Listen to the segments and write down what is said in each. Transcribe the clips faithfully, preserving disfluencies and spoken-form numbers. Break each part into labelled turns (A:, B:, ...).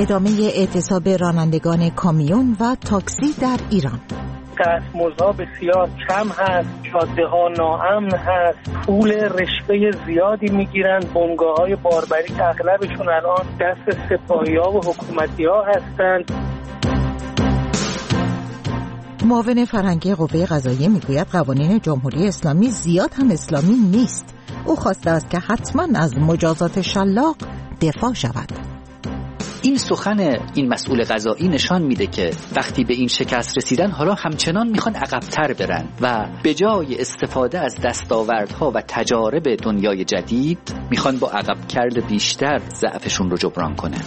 A: ادامه اعتصاب رانندگان کامیون و تاکسی در ایران.
B: دستمزدها بسیار کم هست، جاده‌ها ناامن هست، پول رشوه زیادی میگیرن، بنگاه‌های باربری که اغلبشون الان دست سپاهی‌ها و حکومتی‌ها هستند.
A: معاون فرهنگی قوه قضاییه میگوید قوانین جمهوری اسلامی زیاد هم اسلامی نیست. او خواسته است که حتما از مجازات شلاق دفاع شود.
C: این سخن این مسئول قضایی نشان میده که وقتی به این شکست رسیدن حالا همچنان میخوان عقب‌تر برن و به جای استفاده از دستاوردها و تجارب دنیای جدید میخوان با عقب کرد بیشتر ضعفشون رو جبران کنن.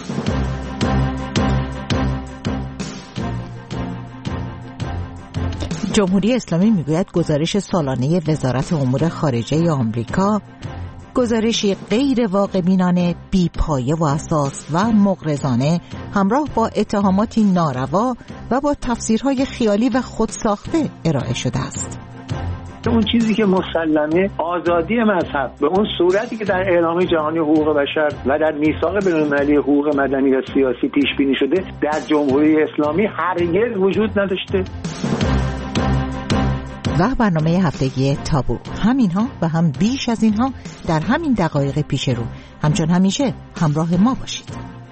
A: جمهوری اسلامی میگوید گزارش سالانه وزارت امور خارجه آمریکا گزارشی غیر واقع‌بینانه، بی‌پایه و اساس و مغرضانه همراه با اتهاماتی ناروا و با تفسیرهای خیالی و خودساخته ارائه شده است.
D: اون چیزی که مسلمه آزادی مذهب به اون صورتی که در اعلامیه جهانی حقوق بشر و در میثاق بین‌المللی حقوق مدنی و سیاسی پیش بینی شده در جمهوری اسلامی هرگز وجود نداشته.
A: و برنامه هفتگی تابو، همینها و هم بیش از اینها در همین دقایق پیش رو. همچون همیشه همراه ما باشید.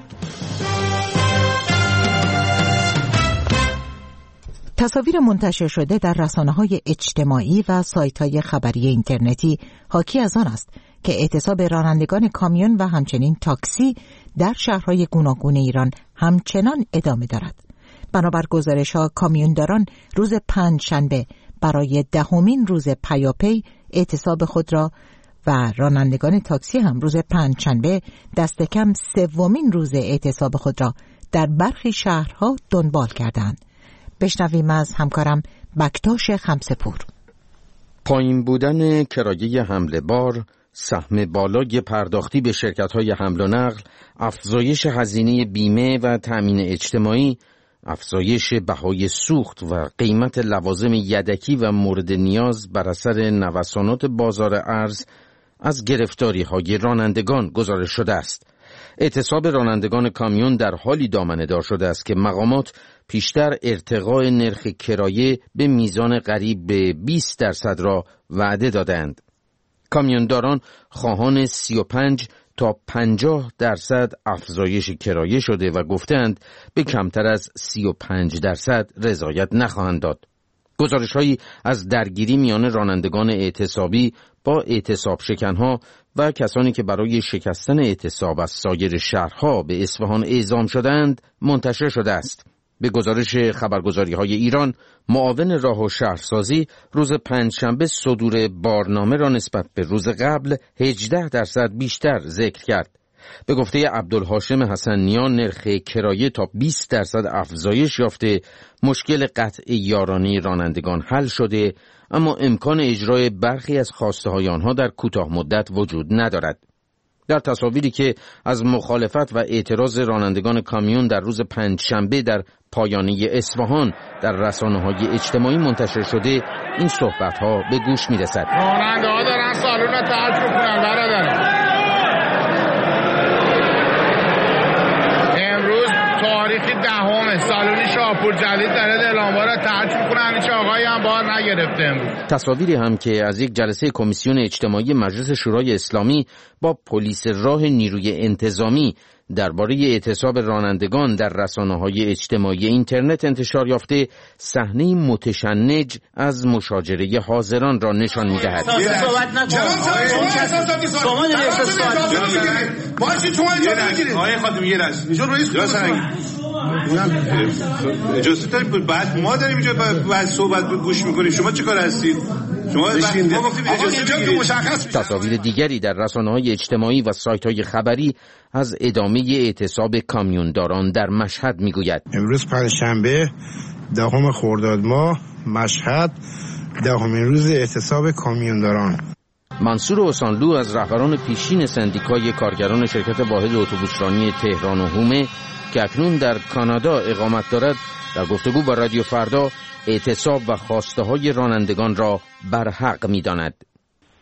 A: تصاویر منتشر شده در رسانه‌های اجتماعی و سایت‌های خبری اینترنتی حاکی از آن است که اعتصاب رانندگان کامیون و همچنین تاکسی در شهرهای گوناگون ایران همچنان ادامه دارد. بنابر گزارش‌ها کامیونداران روز پنجشنبه برای دهمین روز پیاپی اعتصاب خود را و رانندگان تاکسی هم روز پنجشنبه دست کم سومین روز اعتصاب خود را در برخی شهرها دنبال کردند. بشنویم از همکارم بکتاش خمسپور.
E: پایین بودن کرایه حمل بار، سهم بالای پرداختی به شرکت‌های حمل و نقل، افزایش هزینه بیمه و تأمین اجتماعی، افزایش بهای سوخت و قیمت لوازم یدکی و مورد نیاز بر اثر نوسانات بازار ارز از گرفتاری‌های رانندگان گزارش شده است. اعتصاب رانندگان کامیون در حالی دامنه‌دار شده است که مقامات پیشتر ارتقاء نرخ کرایه به میزان قریب به بیست درصد را وعده دادند. کامیونداران خواهان سی و پنج تا پنجاه درصد افزایش کرایه شده و گفتند به کمتر از سی و پنج درصد رضایت نخواهند داد. گزارش‌هایی از درگیری میان رانندگان اعتصابی با اعتصاب شکنها و کسانی که برای شکستن اعتصاب از سایر شهرها به اصفهان اعزام شدند منتشر شده است. به گزارش خبرگزاری‌های ایران، معاون راه و شهرسازی روز پنجشنبه صدور بارنامه را نسبت به روز قبل هجده درصد بیشتر ذکر کرد. به گفته عبدالهاشم حسنیان نرخ کرایه تا بیست درصد افزایش یافته، مشکل قطع یارانه رانندگان حل شده، اما امکان اجرای برخی از خواسته‌های آنها در کوتاه مدت وجود ندارد. در تصاویری که از مخالفت و اعتراض رانندگان کامیون در روز پنجشنبه در پایانه اصفهان در رسانه‌های اجتماعی منتشر شده، این صحبت‌ها به گوش می‌رسد.
F: راننده‌ها دارن سالون رو ترک می‌کنن برادران. امروز تاریخ دهم سالون شاپور جدید داره اعلام‌ها رو ترک می‌کنن، هیچ آقایی هم بار نگرفته امروز.
E: تصاویری هم که از یک جلسه کمیسیون اجتماعی مجلس شورای اسلامی با پلیس راه نیروی انتظامی درباره اعتصاب رانندگان در رسانه‌های اجتماعی اینترنت انتشار یافته، صحنه متشنج از مشاجره حاضران را نشان می‌دهد.
F: صحبت نکنید. شما دارید صحبت می‌کنید. آقای خانم یه لحظه. ایشون رئیس اجازه داریم بعد ما داریم اینجا بعد صحبت گوش می‌کنیم. شما چه کار هستید؟ شما ما گفتیم اجازه بدید مشخص بشه.
E: تصاویر دیگری در رسانه‌های اجتماعی و سایت‌های خبری از ادامه اعتصاب کامیونداران در مشهد میگوید.
G: امروز پنجشنبه دهم خرداد ماه، مشهد، دهمین روز اعتصاب کامیونداران.
E: منصور حسانلو از رهبران پیشین سندیکای کارگران شرکت واحد اتوبوسرانی تهران و هومه که اکنون در کانادا اقامت دارد، در گفتگو با رادیو فردا اعتصاب و خواسته‌های رانندگان را برحق می‌داند.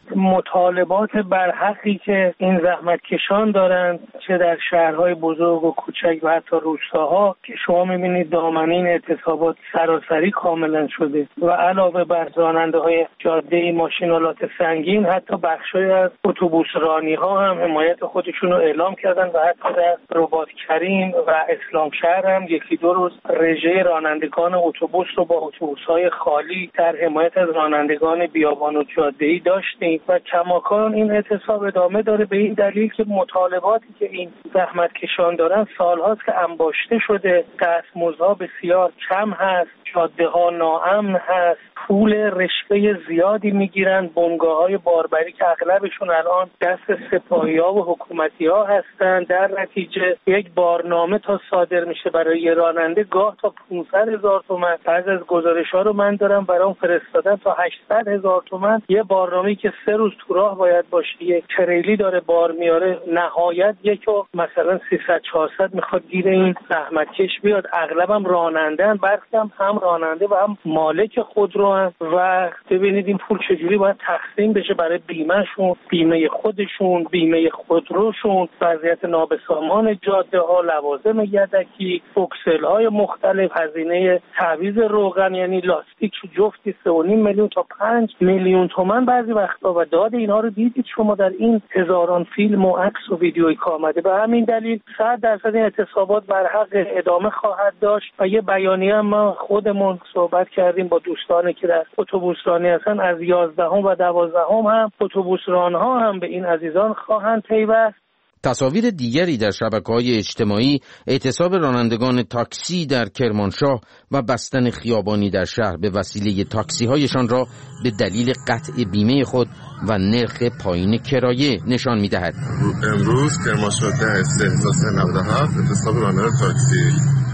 B: مطالبات برحقی که این زحمتکشان دارند، چه در شهرهای بزرگ و کوچک و حتی روستاها که شما می‌بینید دامنه اعتصابات سراسری کاملا شده و علاوه بر راننده‌های جاده ماشینالات سنگین، حتی بخشی از اتوبوس رانی‌ها هم حمایت خودشون رو اعلام کردن و حتی در رباط کریم و اسلام شهر هم یکی دو روز رژه رانندگان اتوبوس رو با اتوبوس‌های خالی در حمایت از رانندگان بیابان و جاده‌ای داشتیم و کماکان این اعتصاب ادامه داره به این دلیل که مطالباتی که این زحمتکشان دارن سال‌هاست که انباشته شده، دستمزدها بسیار کم هست، جاده‌ها ناامن هست، پول رشوه زیادی میگیرن، بنگاه‌های باربری که اغلبشون الان دست سپاهی‌ها و حکومتی‌ها هستن. در نتیجه یک بارنامه تا صادر میشه برای یه راننده گاه تا پانصد هزار تومان، بعضی از گزارش‌ها رو من دارم برام فرستادن تا هشتصد هزار تومان. یه بارنامه‌ای که سه روز تو راه باید باشه، یک تریلی داره بار میاره، نهایت یکو مثلا سیصد چهارصد میخواد گیر این زحمتکش بیاد. اغلبم راننده‌ان، برخی هم هم راننده و هم مالک خودرو و ببینید این پول چجوری باید تقسیم بشه برای بیمهشون، بیمه خودشون، بیمه خودروشون، وضعیت نابسامان جاده ها، لوازم یدکی، فوکسل های مختلف، هزینه تعویض روغن یعنی لاستیک جفتی سه و نیم میلیون تا پنج میلیون تومان بعضی وقتا و داد اینها رو دیدید شما در این هزاران فیلم و عکس و ویدیویی که آمده. به همین دلیل صد درصد این اعتصابات بر حق ادامه خواهد داشت و یه بیانیه هم ما خودمون صحبت کردیم با دوستانی که در اتوبوسرانی هستن، از یازدهم و دوازدهم هم اتوبوسران‌ها هم به این عزیزان خواهند پیوست.
E: تصاویر دیگری در شبکه‌های اجتماعی اعتصاب رانندگان تاکسی در کرمانشاه و بستن خیابانی در شهر به وسیله تاکسی‌هایشان را به دلیل قطع بیمه خود و نرخ پایین کرایه نشان می‌دهد.
H: امروز کرمانشاه ده سه هزار و سیصد و نود و هفت اعتصاب رانندگان تاکسی.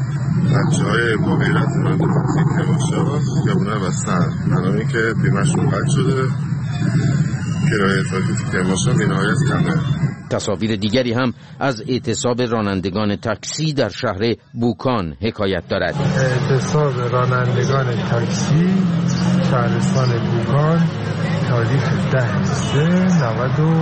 H: بچه‌های با غیرت راننده تاکسی کرمانشاه خیابونا بستن، الان که بیمه‌شون قطع شده، کرایه تاکسی کرمانشاه بی‌نهایت کمه.
E: تصاویر دیگری هم از اعتصاب رانندگان تاکسی در شهر بوکان حکایت دارد.
I: اعتصاب رانندگان تاکسی شهرستان بوکان تاریخ ده سه نود و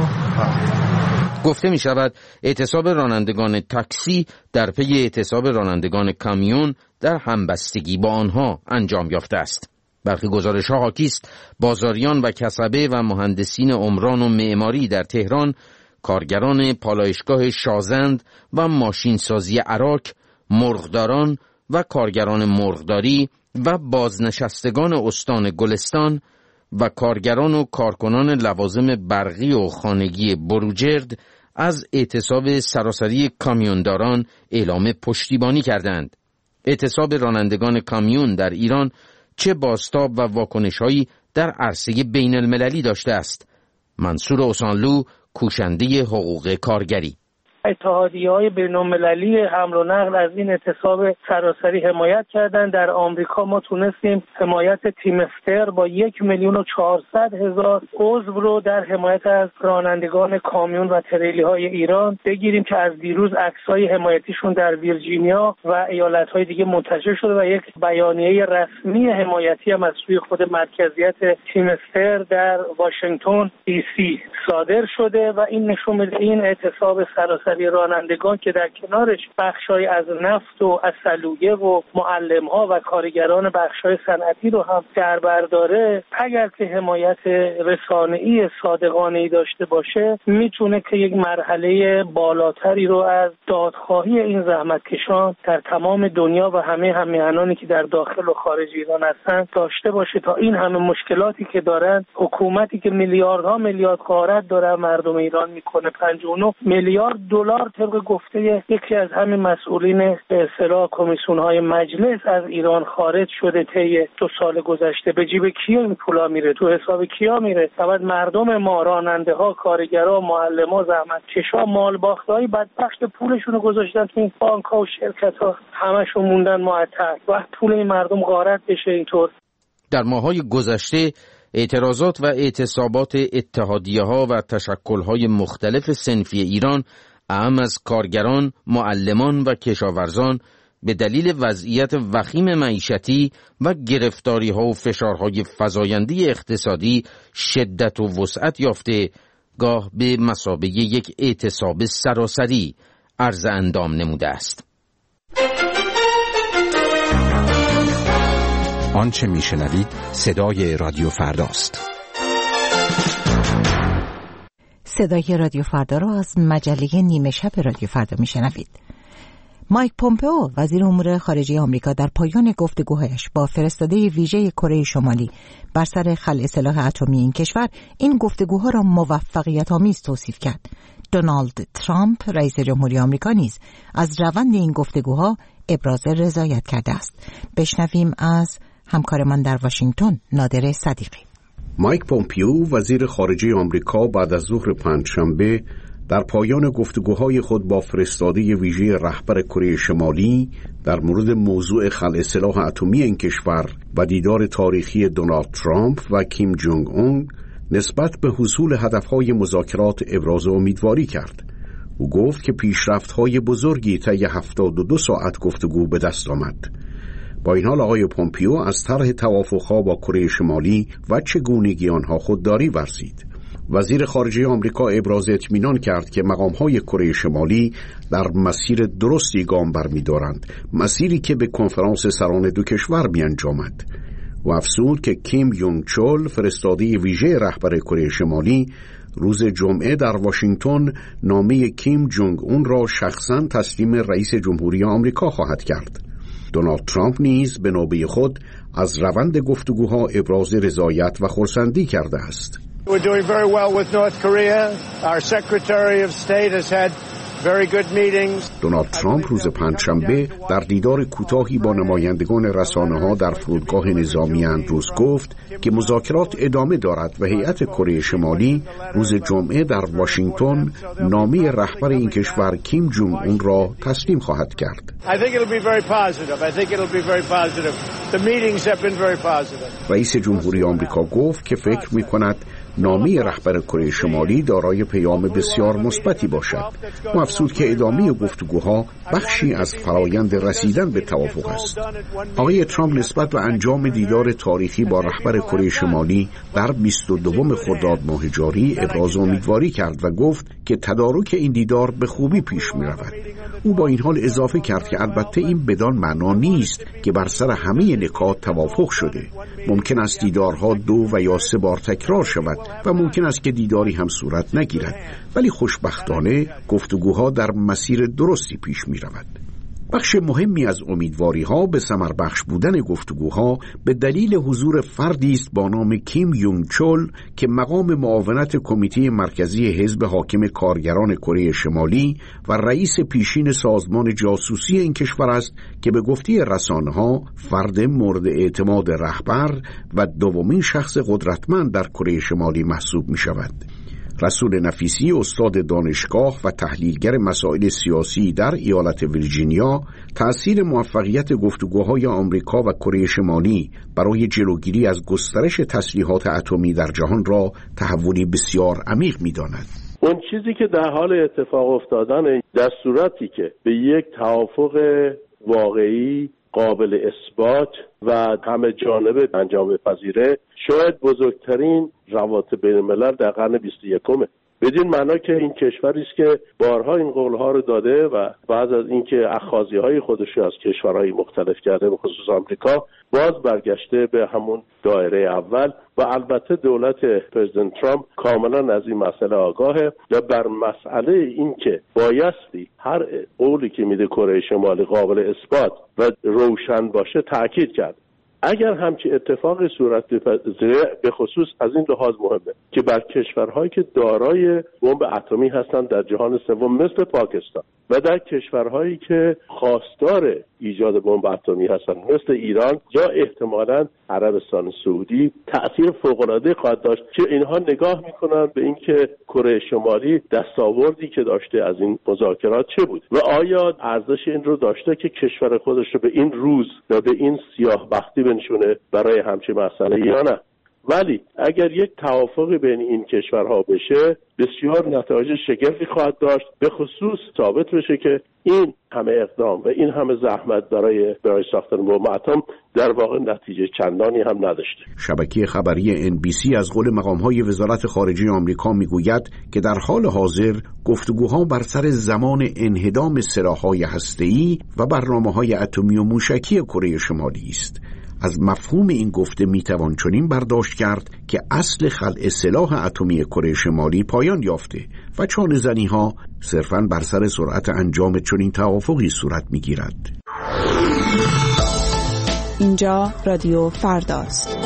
I: هفت.
E: گفته می شود اعتصاب رانندگان تاکسی در پی اعتصاب رانندگان کامیون در همبستگی با آنها انجام یافته است. برخی گزارش‌ها حاکی است بازاریان و کسبه و مهندسین عمران و معماری در تهران، کارگران پالایشگاه شازند و ماشینسازی عراق، مرغداران و کارگران مرغداری و بازنشستگان استان گلستان و کارگران و کارکنان لوازم برقی و خانگی بروجرد از اعتصاب سراسری کامیونداران اعلام پشتیبانی کردند. اعتصاب رانندگان کامیون در ایران چه بازتاب و واکنش‌هایی در عرصه بین المللی داشته است؟ منصور اوسانلو، کوشنده حقوق کارگری:
B: اتحادیه‌های بین‌المللی حمل و نقل از این اعتصاب سراسری حمایت کردند. در آمریکا ما تونستیم حمایت تیمستر با یک میلیون و چهارصد هزار عضو رو در حمایت از رانندگان کامیون و تریلی‌های ایران بگیریم که از دیروز عکس‌های حمایتیشون در ویرجینیا و ایالت‌های دیگه منتشر شده و یک بیانیه رسمی حمایتی هم از سوی خود مرکزیت تیمستر در واشنگتن دی سی صادر شده و این نشون میده این اعتصاب سراسری رانندگان که در کنارش بخشای از نفت و اصلویه و معلم‌ها و کارگران بخشای صنعتی رو هم در بر داره، اگر که حمایت رسانه‌ای صادقانه‌ای داشته باشه میتونه که یک مرحله بالاتری رو از دادخواهی این زحمتکشان در تمام دنیا و همه همیهنانی که در داخل و خارج ایران هستن داشته باشه تا این همه مشکلاتی که دارن، حکومتی که میلیاردها میلیارد غارت داره مردم ایران میکنه، پنجاه و نه میلیارد دلار طبق گفته یکی از همین مسئولین به اصطلاح کمیسیون‌های مجلس از ایران خارج شده طی دو سال گذشته. به جیب کیا این پولا میره؟ تو حساب کیا میره؟ بعد مردم ما، راننده‌ها، کارگرها، معلم‌ها، زحمتکشا، مالباخت‌های بدبخت پولشون رو گذاشتن تو این بانک‌ها و شرکت‌ها، همشون موندن معطل. وقت پول این مردم غارت بشه اینطور.
E: در ماه‌های گذشته اعتراضات و اعتصابات اتحادیه‌ها و تشکل‌های مختلف صنفی ایران، اهم از کارگران، معلمان و کشاورزان، به دلیل وضعیت وخیم معیشتی و گرفتاری‌ها و فشارهای فزاینده اقتصادی شدت و وسعت یافته، گاه به مثابه یک اعتصاب سراسری عرض اندام نموده است.
J: آنچه میشنوید صدای رادیو فرداست.
A: صدای رادیو فردا را از مجله نیمه شب رادیو فردا میشنوید. مایک پومپئو وزیر امور خارجه آمریکا در پایان گفتگوهایش با فرستاده ویژه کره شمالی بر سر خلع سلاح اتمی این کشور این گفتگوها را موفقیت آمیز توصیف کرد. دونالد ترامپ رئیس جمهوری آمریکا نیز از روند این گفتگوها ابراز رضایت کرده است. بشنویم از همکارمان در واشنگتن نادر صدیقی.
K: مایک پومپئو وزیر خارجه آمریکا بعد از ظهر پنجشنبه در پایان گفتگوهای خود با فرستاده ویژه رهبر کره شمالی در مورد موضوع خلع سلاح اتمی این کشور و دیدار تاریخی دونالد ترامپ و کیم جونگ اون نسبت به حصول هدفهای مذاکرات ابراز امیدواری کرد. او گفت که پیشرفت‌های بزرگی طی هفتاد و دو ساعت گفتگو به دست آمد. با این حال آقای پومپئو از طرح توافق‌ها با کره شمالی و چگونگی آنها خودداری ورزید. وزیر خارجه آمریکا ابراز اطمینان کرد که مقام‌های کره شمالی در مسیر درستی گام برمی‌دارند، مسیری که به کنفرانس سران دو کشور می‌انجامد. و افزود که کیم یونگ چول فرستاده ویژه رهبر کره شمالی روز جمعه در واشنگتن نامه کیم جونگ اون را شخصاً تسلیم رئیس جمهوری آمریکا خواهد کرد. دونالد ترامپ نیز به نوبه خود از روند گفتگوها ابراز رضایت و خرسندی کرده است.
L: We're doing very well with North Korea. Our Secretary of State has had very good meetings.
K: دونالد ترامپ روز پنجشنبه در دیدار کوتاهی با نمایندگان رسانه‌ها در فرودگاه نظامی اندروز گفت که مذاکرات ادامه دارد و هیئت کره شمالی روز جمعه در واشنگتن نامه رهبر این کشور کیم جونگ اون را تسلیم خواهد کرد.
L: I think it'll be very positive. I think it'll be very positive. The meetings have been very positive.
K: رئیس جمهوری آمریکا گفت که فکر می‌کند نامه رهبر کره شمالی دارای پیام بسیار مثبتی باشد. و افزود که ادامه گفتگوها بخشی از فرایند رسیدن به توافق است. آقای ترامپ نسبت به انجام دیدار تاریخی با رهبر کره شمالی در بیست و دو خرداد ماه جاری ابراز امیدواری کرد و گفت که تدارک این دیدار به خوبی پیش می رود. او با این حال اضافه کرد که البته این بدان معنا نیست که بر سر همه نکات توافق شده. ممکن است دیدارها دو و یا سه بار تکرار شود و ممکن است که دیداری هم صورت نگیرد، ولی خوشبختانه گفتگوها در مسیر درستی پیش می رود. بخش مهمی از امیدواری‌ها به ثمر بخش بودن گفتگوها به دلیل حضور فردی است با نام کیم یونگ چول که مقام معاونت کمیته مرکزی حزب حاکم کارگران کره شمالی و رئیس پیشین سازمان جاسوسی این کشور است که به گفته رسانه‌ها فرد مورد اعتماد رهبر و دومین شخص قدرتمند در کره شمالی محسوب می‌شود. رسول نفیسی استاد دانشگاه و تحلیلگر مسائل سیاسی در ایالت ویرجینیا تأثیر موفقیت گفتگوهای آمریکا و کره شمالی برای جلوگیری از گسترش تسلیحات اتمی در جهان را تحولی بسیار عمیق می‌داند.
M: اون چیزی که در حال اتفاق افتادن در صورتی که به یک توافق واقعی قابل اثبات و همه جانبه انجام بپذیره شاید بزرگترین روابط بین الملل در قرن بیست و یکم. بدین معنا که این کشوری است که بارها این قولها رو داده و بعد از اینکه اخاذی‌های خودش از کشورهای مختلف کرده به خصوص آمریکا باز برگشته به همون دایره اول و البته دولت پرزیدنت ترامپ کاملا از این مسئله آگاهه و بر مسئله این که بایستی هر قولی که میده کره شمالی قابل اثبات و روشن باشه تاکید کرد. اگر همچی اتفاقی صورت بپذیره به خصوص از این لحاظ مهمه که بر کشورهایی که دارای بمب اتمی هستند در جهان سوم مثل پاکستان و در کشورهایی که خواستار ایجاد بمب اتمی هستند مثل ایران یا احتمالاً عربستان سعودی تأثیر فوق‌العاده خواهد داشت که اینها نگاه میکنند به اینکه کره شمالی دستاوردی که داشته از این مذاکرات چه بود و آیا ارزش این رو داشته که کشور خودش رو به این روز یا به این سیاه بختی بنشونه برای همچین مسئله یا نه. ولی اگر یک توافقی بین این کشورها بشه بسیار نتایج شگرفی خواهد داشت، به خصوص ثابت بشه که این همه اقدام و این همه زحمت برای برای ساختن بمب اتم در واقع نتیجه چندانی هم نداشته.
K: شبکه خبری ان بی سی از قول مقام‌های وزارت خارجه آمریکا میگوید که در حال حاضر گفتگوها بر سر زمان انهدام سلاح‌های هسته‌ای و برنامه‌های اتمی و موشکی کره شمالی است. از مفهوم این گفته میتوان چنین برداشت کرد که اصل خلع سلاح اتمی کره شمالی پایان یافته و چانه‌زنی‌ها صرفاً بر سر سرعت انجام چنین توافقی صورت میگیرد.
N: اینجا رادیو فرداست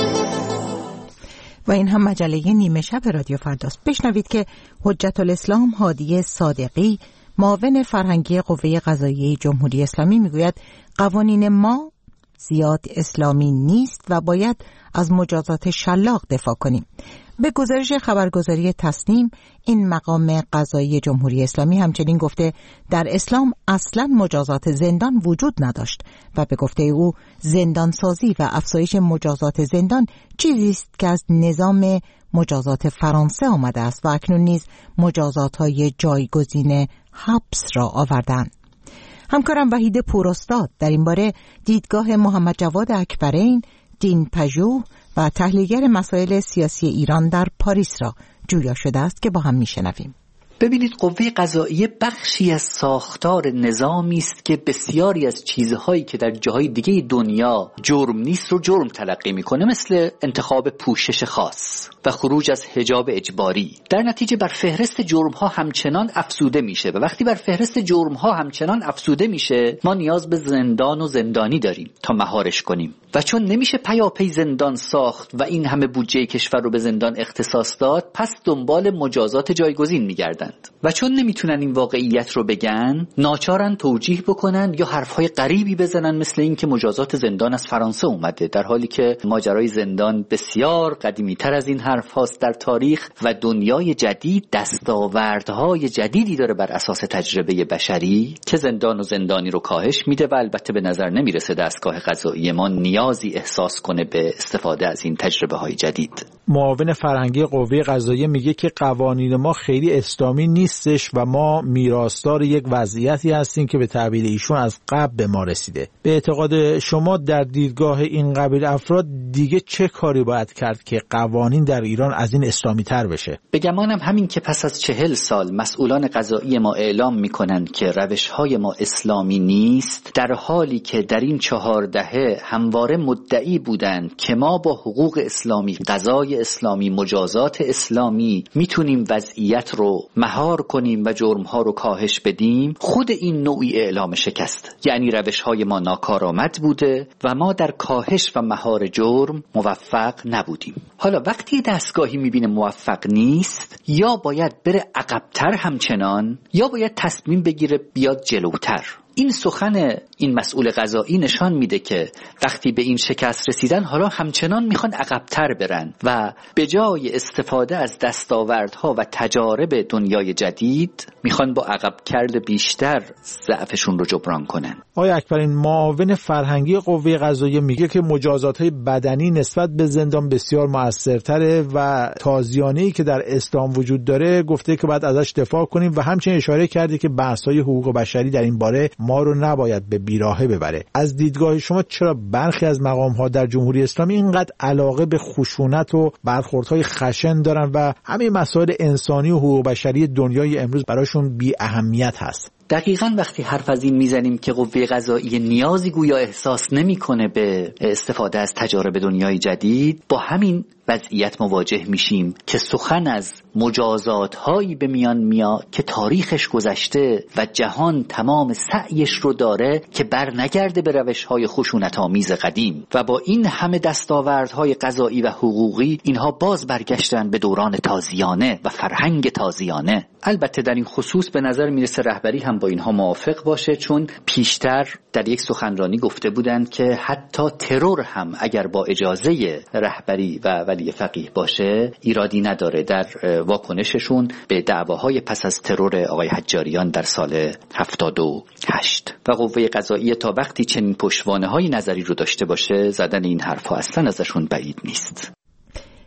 A: و این هم مجله نیمه شب رادیو فرداست. بشنوید که حجت الاسلام هادی صادقی، معاون فرهنگی قوه قضاییه جمهوری اسلامی میگوید قوانین ما زیاد اسلامی نیست و باید از مجازات شلاق دفاع کنیم. به گزارش خبرگزاری تسنیم، این مقام قضایی جمهوری اسلامی همچنین گفته در اسلام اصلا مجازات زندان وجود نداشت و به گفته او زندانسازی و افزایش مجازات زندان چیزی است که از نظام مجازات فرانسه آمده است و اکنون نیز مجازات‌های جایگزین حبس را آوردند. همکارم وحید پوراستاد در این باره دیدگاه محمد جواد اکبرین، دین پژوه و تحلیلگر مسائل سیاسی ایران در پاریس را جویا شده است که با هم میشنویم.
C: ببینید، قوه قضاییه بخشی از ساختار نظامی است که بسیاری از چیزهایی که در جاهای دیگه دنیا جرم نیست رو جرم تلقی میکنه، مثل انتخاب پوشش خاص و خروج از حجاب اجباری. در نتیجه بر فهرست جرم‌ها همچنان افزوده میشه و وقتی بر فهرست جرم‌ها همچنان افزوده میشه، ما نیاز به زندان و زندانی داریم تا مهارش کنیم و چون نمیشه پیاپی زندان ساخت و این همه بودجه کشور رو به زندان اختصاص داد، پس دنبال مجازات جایگزین میگردند و چون نمیتونن این واقعیت رو بگن، ناچارن توجیه بکنن یا حرفهای غریبی بزنن، مثل این که مجازات زندان از فرانسه اومده، در حالی که ماجرای زندان بسیار قدیمی‌تر از این حرف هاست در تاریخ و دنیای جدید دستاوردهای جدیدی داره بر اساس تجربه بشری که زندان و زندانی رو کاهش میده و البته به نظر نمیرسه دستگاه قضایی ما نیازی احساس کنه به استفاده از این تجربه های جدید.
O: معاون فرهنگی قوه قضاییه میگه که قوانین ما خیلی اسلامی نیستش و ما میراثدار یک وضعیتی هستیم که به تعبیر ایشون از قبل به ما رسیده. به اعتقاد شما در دیدگاه این قبیل افراد دیگه چه کاری باید کرد که قوانین در ایران از این اسلامی تر بشه؟
C: به گمانم همین که پس از چهل سال مسئولان قضایی ما اعلام میکنن که روش‌های ما اسلامی نیست، در حالی که در این چهار دهه همواره مدعی بودند که ما با حقوق اسلامی، قضای اسلامی، مجازات اسلامی میتونیم وضعیت رو مهار کنیم و جرم‌ها رو کاهش بدیم، خود این نوعی اعلام شکست، یعنی روش‌های ما ناکارآمد بوده و ما در کاهش و مهار جرم موفق نبودیم. حالا وقتی دستگاهی میبینه موفق نیست، یا باید بره عقب‌تر همچنان یا باید تصمیم بگیره بیاد جلوتر. این سخن این مسئول قضایی نشان میده که وقتی به این شکست رسیدن، حالا همچنان میخوان عقب‌تر برن و به جای استفاده از دستاوردها و تجارب دنیای جدید میخوان با عقب کرده بیشتر ضعفشون رو جبران کنن.
O: آقای اکبرین، معاون فرهنگی قوه قضاییه میگه که مجازات‌های بدنی نسبت به زندان بسیار موثرتره و تازیانه‌ای که در اسلام وجود داره گفته که باید ازش دفاع کنیم و همچنین اشاره کرده که بحث‌های حقوق بشری در این باره ما رو نباید به بیراهه ببره. از دیدگاه شما چرا برخی از مقام‌ها در جمهوری اسلامی اینقدر علاقه به خشونت و برخوردهای خشن دارن و همین مسائل انسانی و حقوق بشری دنیای امروز براشون بی اهمیت هست؟
C: دقیقاً وقتی حرف از این میزنیم که قوه قضاییه نیازی گویا احساس نمیکنه به استفاده از تجارب دنیای جدید، با همین وضعیت مواجه میشیم که سخن از مجازات هایی به میان میاد که تاریخش گذشته و جهان تمام سعیش رو داره که بر نگرده به روش های خشونت آمیز قدیم و با این همه دستاوردهای قضایی و حقوقی اینها باز برگشتن به دوران تازیانه و فرهنگ تازیانه. البته در این خصوص به نظر میرسه رهبری هم با اینها موافق باشه، چون پیشتر در یک سخنرانی گفته بودند که حتی ترور هم اگر با اجازه رهبری و ولی فقیه باشه ایرادی نداره، در واکنششون به دعواهای پس از ترور آقای حجاریان در سال هفتاد و هشت. و قوه قضاییه تا وقتی چنین پشتوانه‌های نظری رو داشته باشه، زدن این حرفا اصلا ازشون بعید نیست.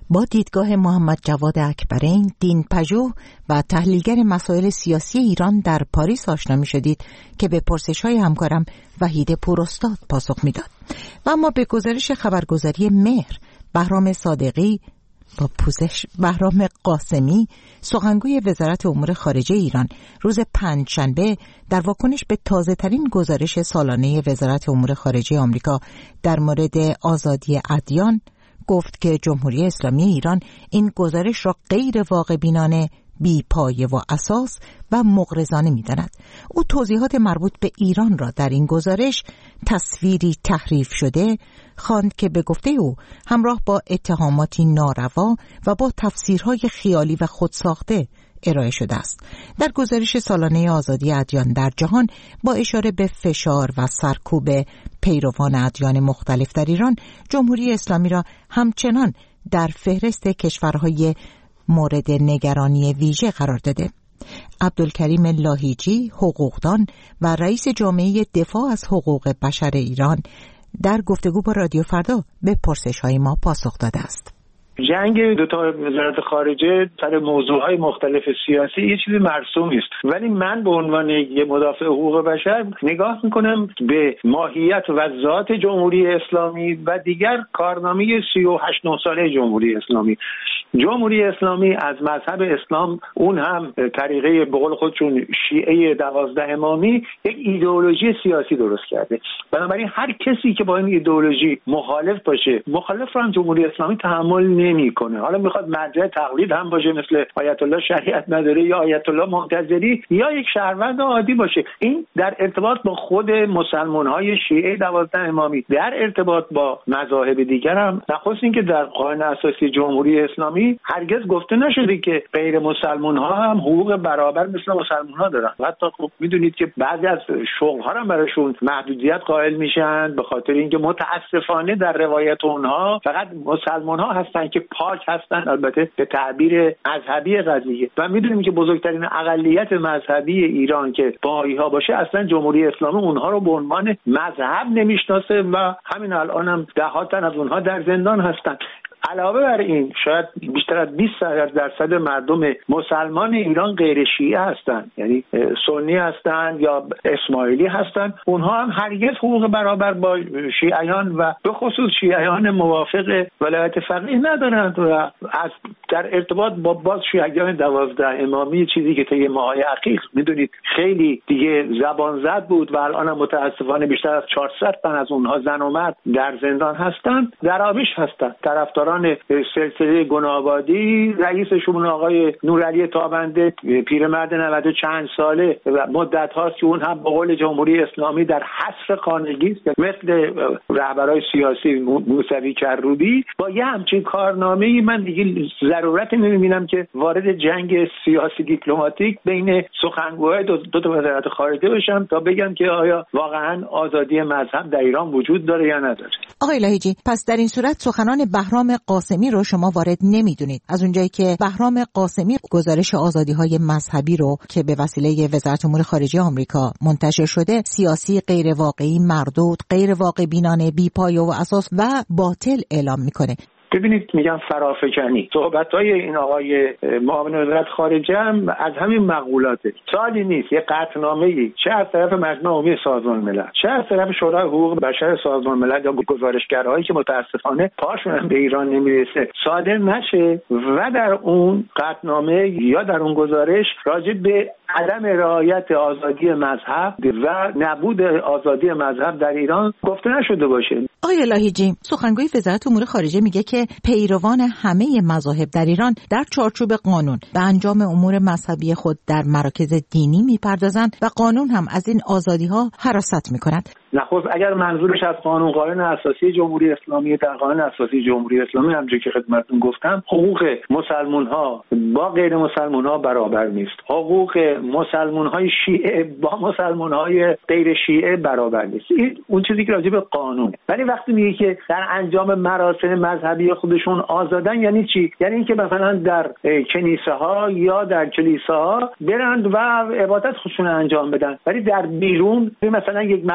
A: با دیدگاه محمد جواد اکبرین، دین پژوه و تحلیلگر مسائل سیاسی ایران در پاریس آشنا می شدید که به پرسش‌های همکارم وحید پوراستاد پاسخ میداد. و اما به گزارش خبرگزاری مهر، بهرام صادقی با پوزش بهرام قاسمی، سخنگوی وزارت امور خارجه ایران، روز پنجشنبه در واکنش به تازه ترین گزارش سالانه وزارت امور خارجه آمریکا در مورد آزادی ادیان گفت که جمهوری اسلامی ایران این گزارش را غیر واقع بینانه، بی پایه و اساس و مغرضانه می‌داند. او توضیحات مربوط به ایران را در این گزارش تصویری تحریف شده خواند که به گفته او همراه با اتهاماتی ناروا و با تفسیرهای خیالی و خودساخته ارائه شده است. در گزارش سالانه آزادی ادیان در جهان با اشاره به فشار و سرکوب پیروان ادیان مختلف در ایران، جمهوری اسلامی را همچنان در فهرست کشورهای مورد نگرانی ویژه قرار داده. عبدالکریم لاهیجی، حقوقدان و رئیس جامعه دفاع از حقوق بشر ایران، در گفتگو با رادیو فردا به پرسش‌های ما پاسخ داده است.
D: جنگ دو تا وزارت خارجه سر موضوعهای مختلف سیاسی یه چیزی مرسومی است، ولی من به عنوان یه مدافع حقوق بشر نگاه میکنم به ماهیت و ذات جمهوری اسلامی و دیگر کارنامه سی و هشت ساله جمهوری اسلامی. جمهوری اسلامی از مذهب اسلام، اون هم طریقه به قول خودشون شیعه دوازده امامی، یک ایدئولوژی سیاسی درست کرده. بنابراین هر کسی که با این ایدئولوژی مخالف باشه، مخالف هم جمهوری اسلامی تحمل نمیکنه. حالا میخواد مرجع تقلید هم باشه، مثل آیت الله شریعت مداری یا آیت الله معتزلی، یا یک شهروند عادی باشه. این در ارتباط با خود مسلمان‌های شیعه دوازده امامی، در ارتباط با مذاهب دیگر هم، نخست این که در قانون اساسی جمهوری اسلامی هرگز گفته نشده که غیر مسلمان‌ها هم حقوق برابر مثل مسلمان‌ها دارن. حتی خب میدونید که بعضی از شغل‌ها هم براشون محدودیت قائل میشن به خاطر اینکه متاسفانه در روایت اونها فقط مسلمان‌ها هستن که پاک هستن، البته به تعبیر مذهبی قضیه. و میدونیم که بزرگترین اقلیت مذهبی ایران که بهائی‌ها باشه، اصلا جمهوری اسلامی اونها رو به عنوان مذهب نمیشناسه و همین الان هم ده‌ها تن از اونها در زندان هستن. علاوه بر این، شاید بیشتر از بیست درصد مردم مسلمان ایران غیر شیعه هستند، یعنی سنی هستند یا اسماعیلی هستند. اونها هم هرگز حقوق برابر با شیعیان و به خصوص شیعیان موافق ولایت فقیه ندارند و از در ارتباط با باز شیعیان دوازده امامی، چیزی که طی ماهای اخیر میدونید خیلی دیگه زبان زد بود و الان هم متاسفانه بیشتر از چهارصد تن از اونها زن و مرد در زندان هستند، درآمیش هستند. طرفدار سلسله گناه‌آبادی، رئیسشون آقای نورعلی تابنده، پیرمرد نود و چند ساله و مدت هاست که اون هم به قول جمهوری اسلامی در حصر خانگی است، مثل رهبرای سیاسی موسوی کروبی. با یه همچین کارنامه‌ای من دیگه ضرورت نمی‌بینم که وارد جنگ سیاسی دیپلماتیک بین سخنگوهای دو, دو تا وزارت خارجه بشم تا بگم که آیا واقعا آزادی مذهب در ایران وجود داره یا نداره.
A: آقای لاهیجی، پس در این صورت سخنان بهرام قاسمی رو شما وارد نمیدونید، از اونجایی که بهرام قاسمی گزارش آزادی‌های مذهبی رو که به وسیله وزارت امور خارجه آمریکا منتشر شده سیاسی، غیر واقعی، مردود، غیر واقع بینانه، بی‌پایه و اساس و باطل اعلام میکنه.
D: ببینید، میگم فرافکنی. صحبت‌های این آقای معاون وزارت خارجه هم از همین مقولاته. سالی نیست یه قطعنامه‌ای چه از طرف مجمع عمومی سازمان ملل، چه از طرف شورای حقوق بشر سازمان ملل یا گزارشگرایی که متاسفانه پاشون به ایران نمیرسه صادر نشه و در اون قطعنامه یا در اون گزارش راجع به عدم رعایت آزادی مذهب و نبود آزادی مذهب در ایران گفته نشده باشه.
A: آقای لاهیجی، سخنگوی وزارت امور خارجه میگه که پیروان همه مذاهب در ایران در چارچوب قانون به انجام امور مذهبی خود در مراکز دینی میپردازند و قانون هم از این آزادی‌ها حراست میکند.
D: نخست اگر منظورش از قانون قانون اساسی جمهوری اسلامی، در قانون اساسی جمهوری اسلامی همونجوری که خدمتتون گفتم حقوق مسلمان‌ها با غیر مسلمان‌ها برابر نیست. حقوق مسلمان‌های شیعه با مسلمان‌های غیر شیعه برابر نیست. این اون چیزی که راجع به قانونه. ولی وقتی میگه که در انجام مراسم مذهبی خودشون آزادن، یعنی چی؟ یعنی اینکه مثلا در کنیسه‌ها یا در کلیساها برند و عبادت خودشون انجام بدن، ولی در بیرون مثلا یک مسیحی در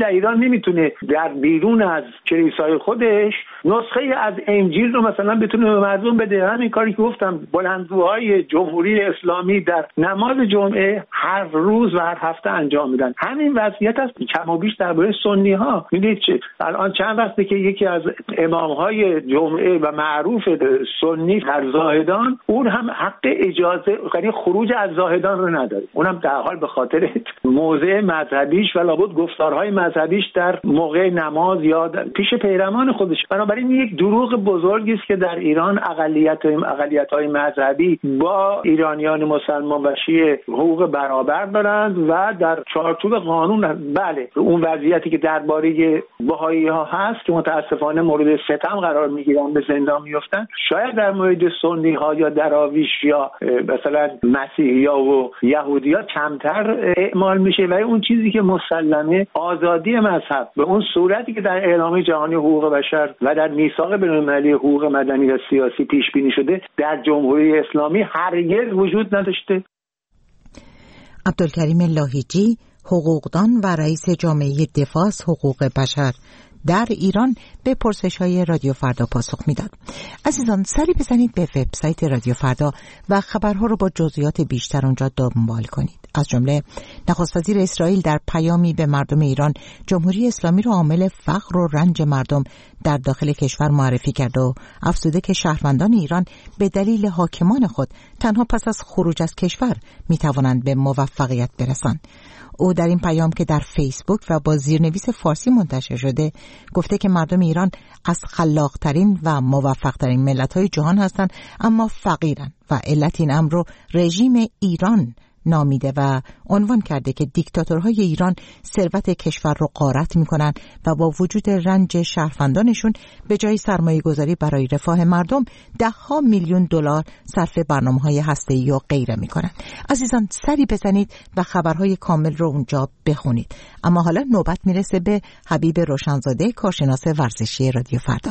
D: در ایران نمیتونه در بیرون از کلیسای خودش نسخه از انجیل رو مثلا بتونه به مردم بده. همین کاری که گفتم بلندگوهای جمهوری اسلامی در نماز جمعه هر روز و هر هفته انجام میدن. همین وضعیت است کم و بیش درباره سنی ها. میدونید چه الان چند وقته که یکی از امامهای جمعه و معروف سنی در زاهدان، اون هم حق اجازه یعنی خروج از زاهدان رو نداره، اونم در حال به خاطر موضع مذهبیش و لابد گفتارهای مذهبیش در موقع نماز یا پیش پیروان خودش. بنابراین یک دروغ بزرگی است که در ایران اقلیت اقلیت‌های مذهبی با ایرانیان مسلمان و شیعه حقوق برابر دارند و در چارچوب قانون هست. بله اون وضعیتی که درباره بهائی‌ها هست که متاسفانه مورد ستم قرار میگیرن، به زندان میافتن، شاید در مورد سنی‌ها یا دراویش یا مثلا مسیحی‌ها و یهودی‌ها کمتر اعمال میشه. و اون چیزی که مسلمه آزادی مذهب به اون صورتی که در اعلامیه جهانی حقوق بشر و در میثاق بین‌المللی حقوق مدنی و سیاسی پیش بینی شده در جمهوری اسلامی هرگز وجود نداشته.
A: عبدالکریم لاهیجی، حقوقدان و رئیس جامعه دفاع از حقوق بشر در ایران، به پرسش‌های رادیو فردا پاسخ میداد. عزیزان سری بزنید به وبسایت رادیو فردا و خبرها رو با جزئیات بیشتر اونجا دنبال کنید. از جمله نخست وزیر اسرائیل در پیامی به مردم ایران جمهوری اسلامی رو عامل فقر و رنج مردم در داخل کشور معرفی کرد و افزوده که شهروندان ایران به دلیل حاکمان خود تنها پس از خروج از کشور میتوانند به موفقیت برسند. او در این پیام که در فیسبوک و با زیرنویس فارسی منتشر شده گفته که مردم ایران از خلاقترین و موفقترین ملت‌های جهان هستند اما فقیرند و علت این امر رو رژیم ایران نامیده و عنوان کرده که دیکتاتورهای ایران ثروت کشور رو غارت میکنن و با وجود رنج شهروندانشون به جای سرمایه گذاری برای رفاه مردم ده ها میلیون دلار صرف برنامه‌های هسته‌ای و غیره میکنن. عزیزان سری بزنید و خبرهای کامل رو اونجا بخونید. اما حالا نوبت میرسه به حبیب روشنزاده، کارشناس ورزشی رادیو فردا.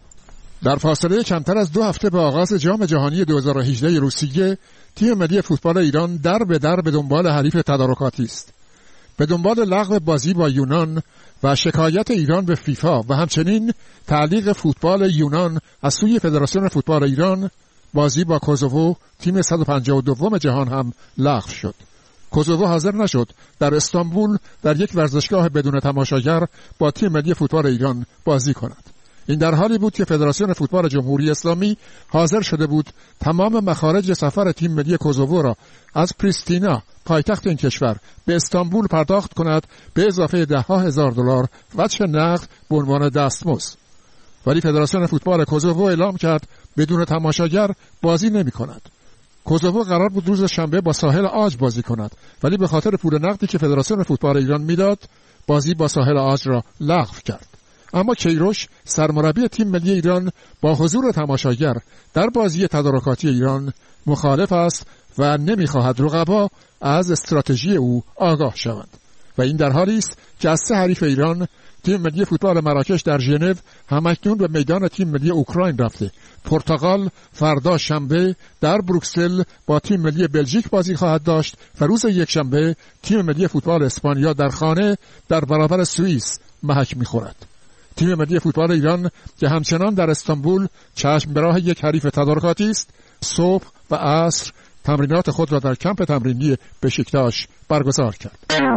P: در فاصله کمتر از دو هفته به آغاز جام جهانی دو هزار و هجده روسیه، تیم ملی فوتبال ایران در به در به دنبال حریف تدارکاتی است. به دنبال لغو بازی با یونان و شکایت ایران به فیفا و همچنین تعلیق فوتبال یونان از سوی فدراسیون فوتبال ایران، بازی با کوزوو تیم صد و پنجاه و دوم جهان هم لغو شد. کوزوو حاضر نشد در استانبول در یک ورزشگاه بدون تماشاگر با تیم ملی فوتبال ایران بازی کند. این در حالی بود که فدراسیون فوتبال جمهوری اسلامی حاضر شده بود تمام مخارج سفر تیم ملی کوزوو را از پریستینا پایتخت این کشور به استانبول پرداخت کند به اضافه ده ها هزار دلار وجه نقد به عنوان دستمزد. ولی فدراسیون فوتبال کوزوو اعلام کرد بدون تماشاگر بازی نمی کند. کوزوو قرار بود روز شنبه با ساحل آج بازی کند، ولی به خاطر پول نقدی که فدراسیون فوتبال ایران میداد بازی با ساحل آج را لغو کرد. اما کیروش سرمربی تیم ملی ایران با حضور تماشاگر در بازی تدارکاتی ایران مخالف است و نمیخواهد رقبا از استراتژی او آگاه شوند. و این در حالی است که از سه حریف ایران، تیم ملی فوتبال مراکش در ژنو همکنون به میدان تیم ملی اوکراین رفته. پرتغال فردا شنبه در بروکسل با تیم ملی بلژیک بازی خواهد داشت و روز یکشنبه تیم ملی فوتبال اسپانیا در خانه در برابر سوئیس محک میخورد. تیم ملی فوتبال ایران که همچنان در استانبول چشم به راه یک حریف تدارکاتی است، صبح و عصر تمرینات خود را در کمپ تمرینی بشکتاش برگزار کرد.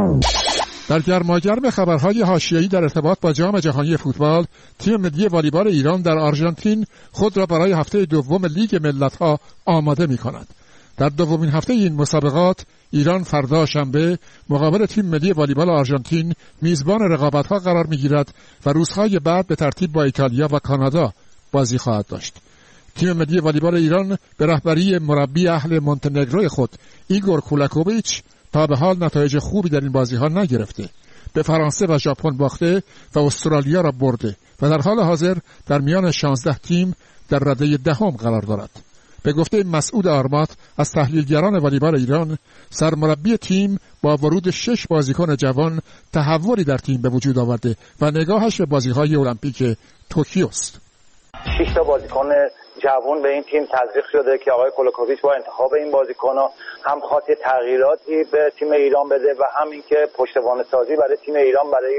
P: در گرماگرم خبرهای حاشیه‌ای در ارتباط با جام جهانی فوتبال، تیم ملی والیبال ایران در آرژانتین خود را برای هفته دوم لیگ ملت‌ها آماده می‌کند. در دومین هفته این مسابقات ایران فردا شنبه مقابل تیم ملی والیبال آرژانتین میزبان رقابت‌ها قرار می‌گیرد و روزهای بعد به ترتیب با ایتالیا و کانادا بازی خواهد داشت. تیم ملی والیبال ایران به رهبری مربی اهل مونتنگرو خود ایگور کولاکوویچ تا به حال نتایج خوبی در این بازی‌ها نگرفته. به فرانسه و ژاپن باخته و استرالیا را برده و در حال حاضر در میان شانزده تیم در رده دهم قرار دارد. به گفته مسعود آرمات از تحلیلگران والیبال ایران، سرمربی تیم با ورود شش بازیکن جوان تحولی در تیم به وجود آورده و نگاهش به بازی‌های المپیک توکیو است.
Q: شش تا بازیکن جوان به این تیم تزریق شده که آقای کولاکوویچ با انتخاب این بازیکن‌ها هم خاطر تغییراتی به تیم ایران بده و هم اینکه پشتوانه سازی برای تیم ایران برای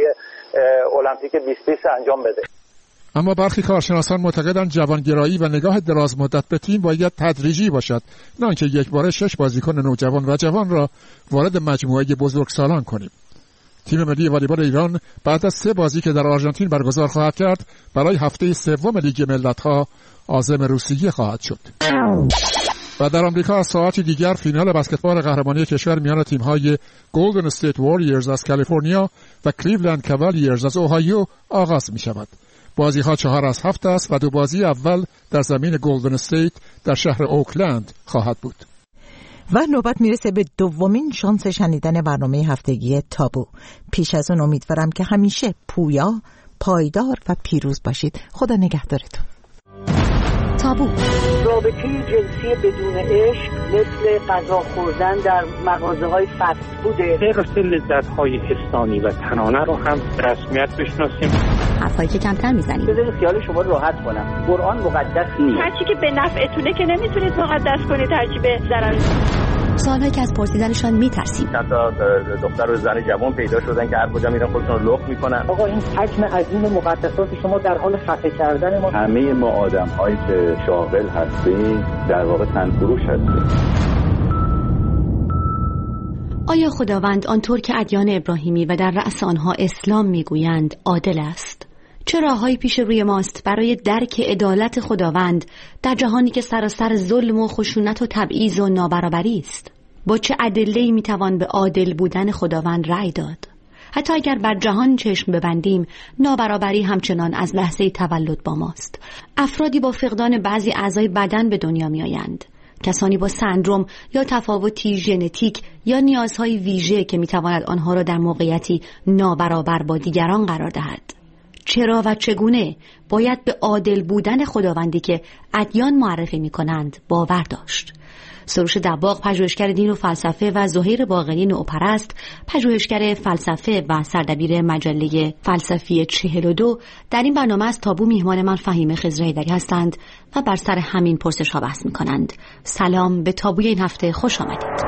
Q: المپیک بیست بیست انجام بده.
P: اما برخی کارشناسان معتقدند جوانگرایی و نگاه دراز مدت به تیم باید تدریجی باشد، نه آنکه یک باره شش بازیکن نوجوان و جوان را وارد مجموعه بزرگسالان کنیم. تیم ملی والیبال ایران بعد از سه بازی که در آرژانتین برگزار خواهد کرد، برای هفته سوم لیگ ملت‌ها عازم روسیه خواهد شد. و در آمریکا از ساعتی دیگر فینال بسکتبال قهرمانی کشور میان تیم‌های گلدن استیت واریورز از کالیفرنیا و کلیولند کاوالیرز از اوهایو آغاز می‌شود. بازی‌ها چهار از هفت است و دو بازی اول در زمین گلدن استیت در شهر اوکلند خواهد بود.
A: و نوبت میرسه به دومین شانس شنیدن برنامه هفتگی تابو. پیش از اون امیدوارم که همیشه پویا، پایدار و پیروز باشید. خدا نگهدارتون.
B: تابو. رابطه جنسی بدون عشق مثل غذا خوردن در مغازه‌های فست فوده.
R: حرص لذت‌های حسانی و تنانه رو هم رسمیت بشناسیم.
S: حرفایی که کمتر میزنیم.
B: بذارید خیال شما راحت کنم. قرآن مقدس نیست.
S: هرچی که به نفعتونه که نمیتونید مقدس کنید، هرچی به ضرر. سوالایی که از پرسیدنشان میترسیم.
Q: چند تا دختر و زن جوان پیدا شدن که هر کجا میرن خودشون رو لخت میکنن.
B: آقا این حجم عظیم مقدسات شما در حال خفه کردن ما.
T: همه ما آدم‌هایی که شاغل هستیم در واقع تنفروش هستیم.
S: آیا خداوند آنطور که ادیان ابراهیمی و در رأس آنها اسلام میگویند عادل است؟ چه راههایی پیش روی ماست برای درک عدالت خداوند در جهانی که سراسر ظلم و خشونت و تبعیض و نابرابری است؟ با چه ادله‌ای میتوان به عادل بودن خداوند رأی داد؟ حتی اگر بر جهان چشم ببندیم، نابرابری همچنان از لحظه تولد با ماست. افرادی با فقدان بعضی اعضای بدن به دنیا میآیند. کسانی با سندروم یا تفاوتی ژنتیک یا نیازهای ویژه که میتواند آنها را در موقعیتی نابرابر با دیگران قرار دهد. چرا و چگونه باید به عادل بودن خداوندی که ادیان معرفی می‌کنند باور داشت؟ سروش دباغ، پژوهشگر دین و فلسفه، و زهیر باقری نوپرست، پژوهشگر فلسفه و سردبیر مجله فلسفی چهل و دو، در این برنامه از تابو میهمان من فهیمه خضره‌ایدری هستند و بر سر همین پرسش‌ها بحث می‌کنند. سلام، به تابوی این هفته خوش آمدید.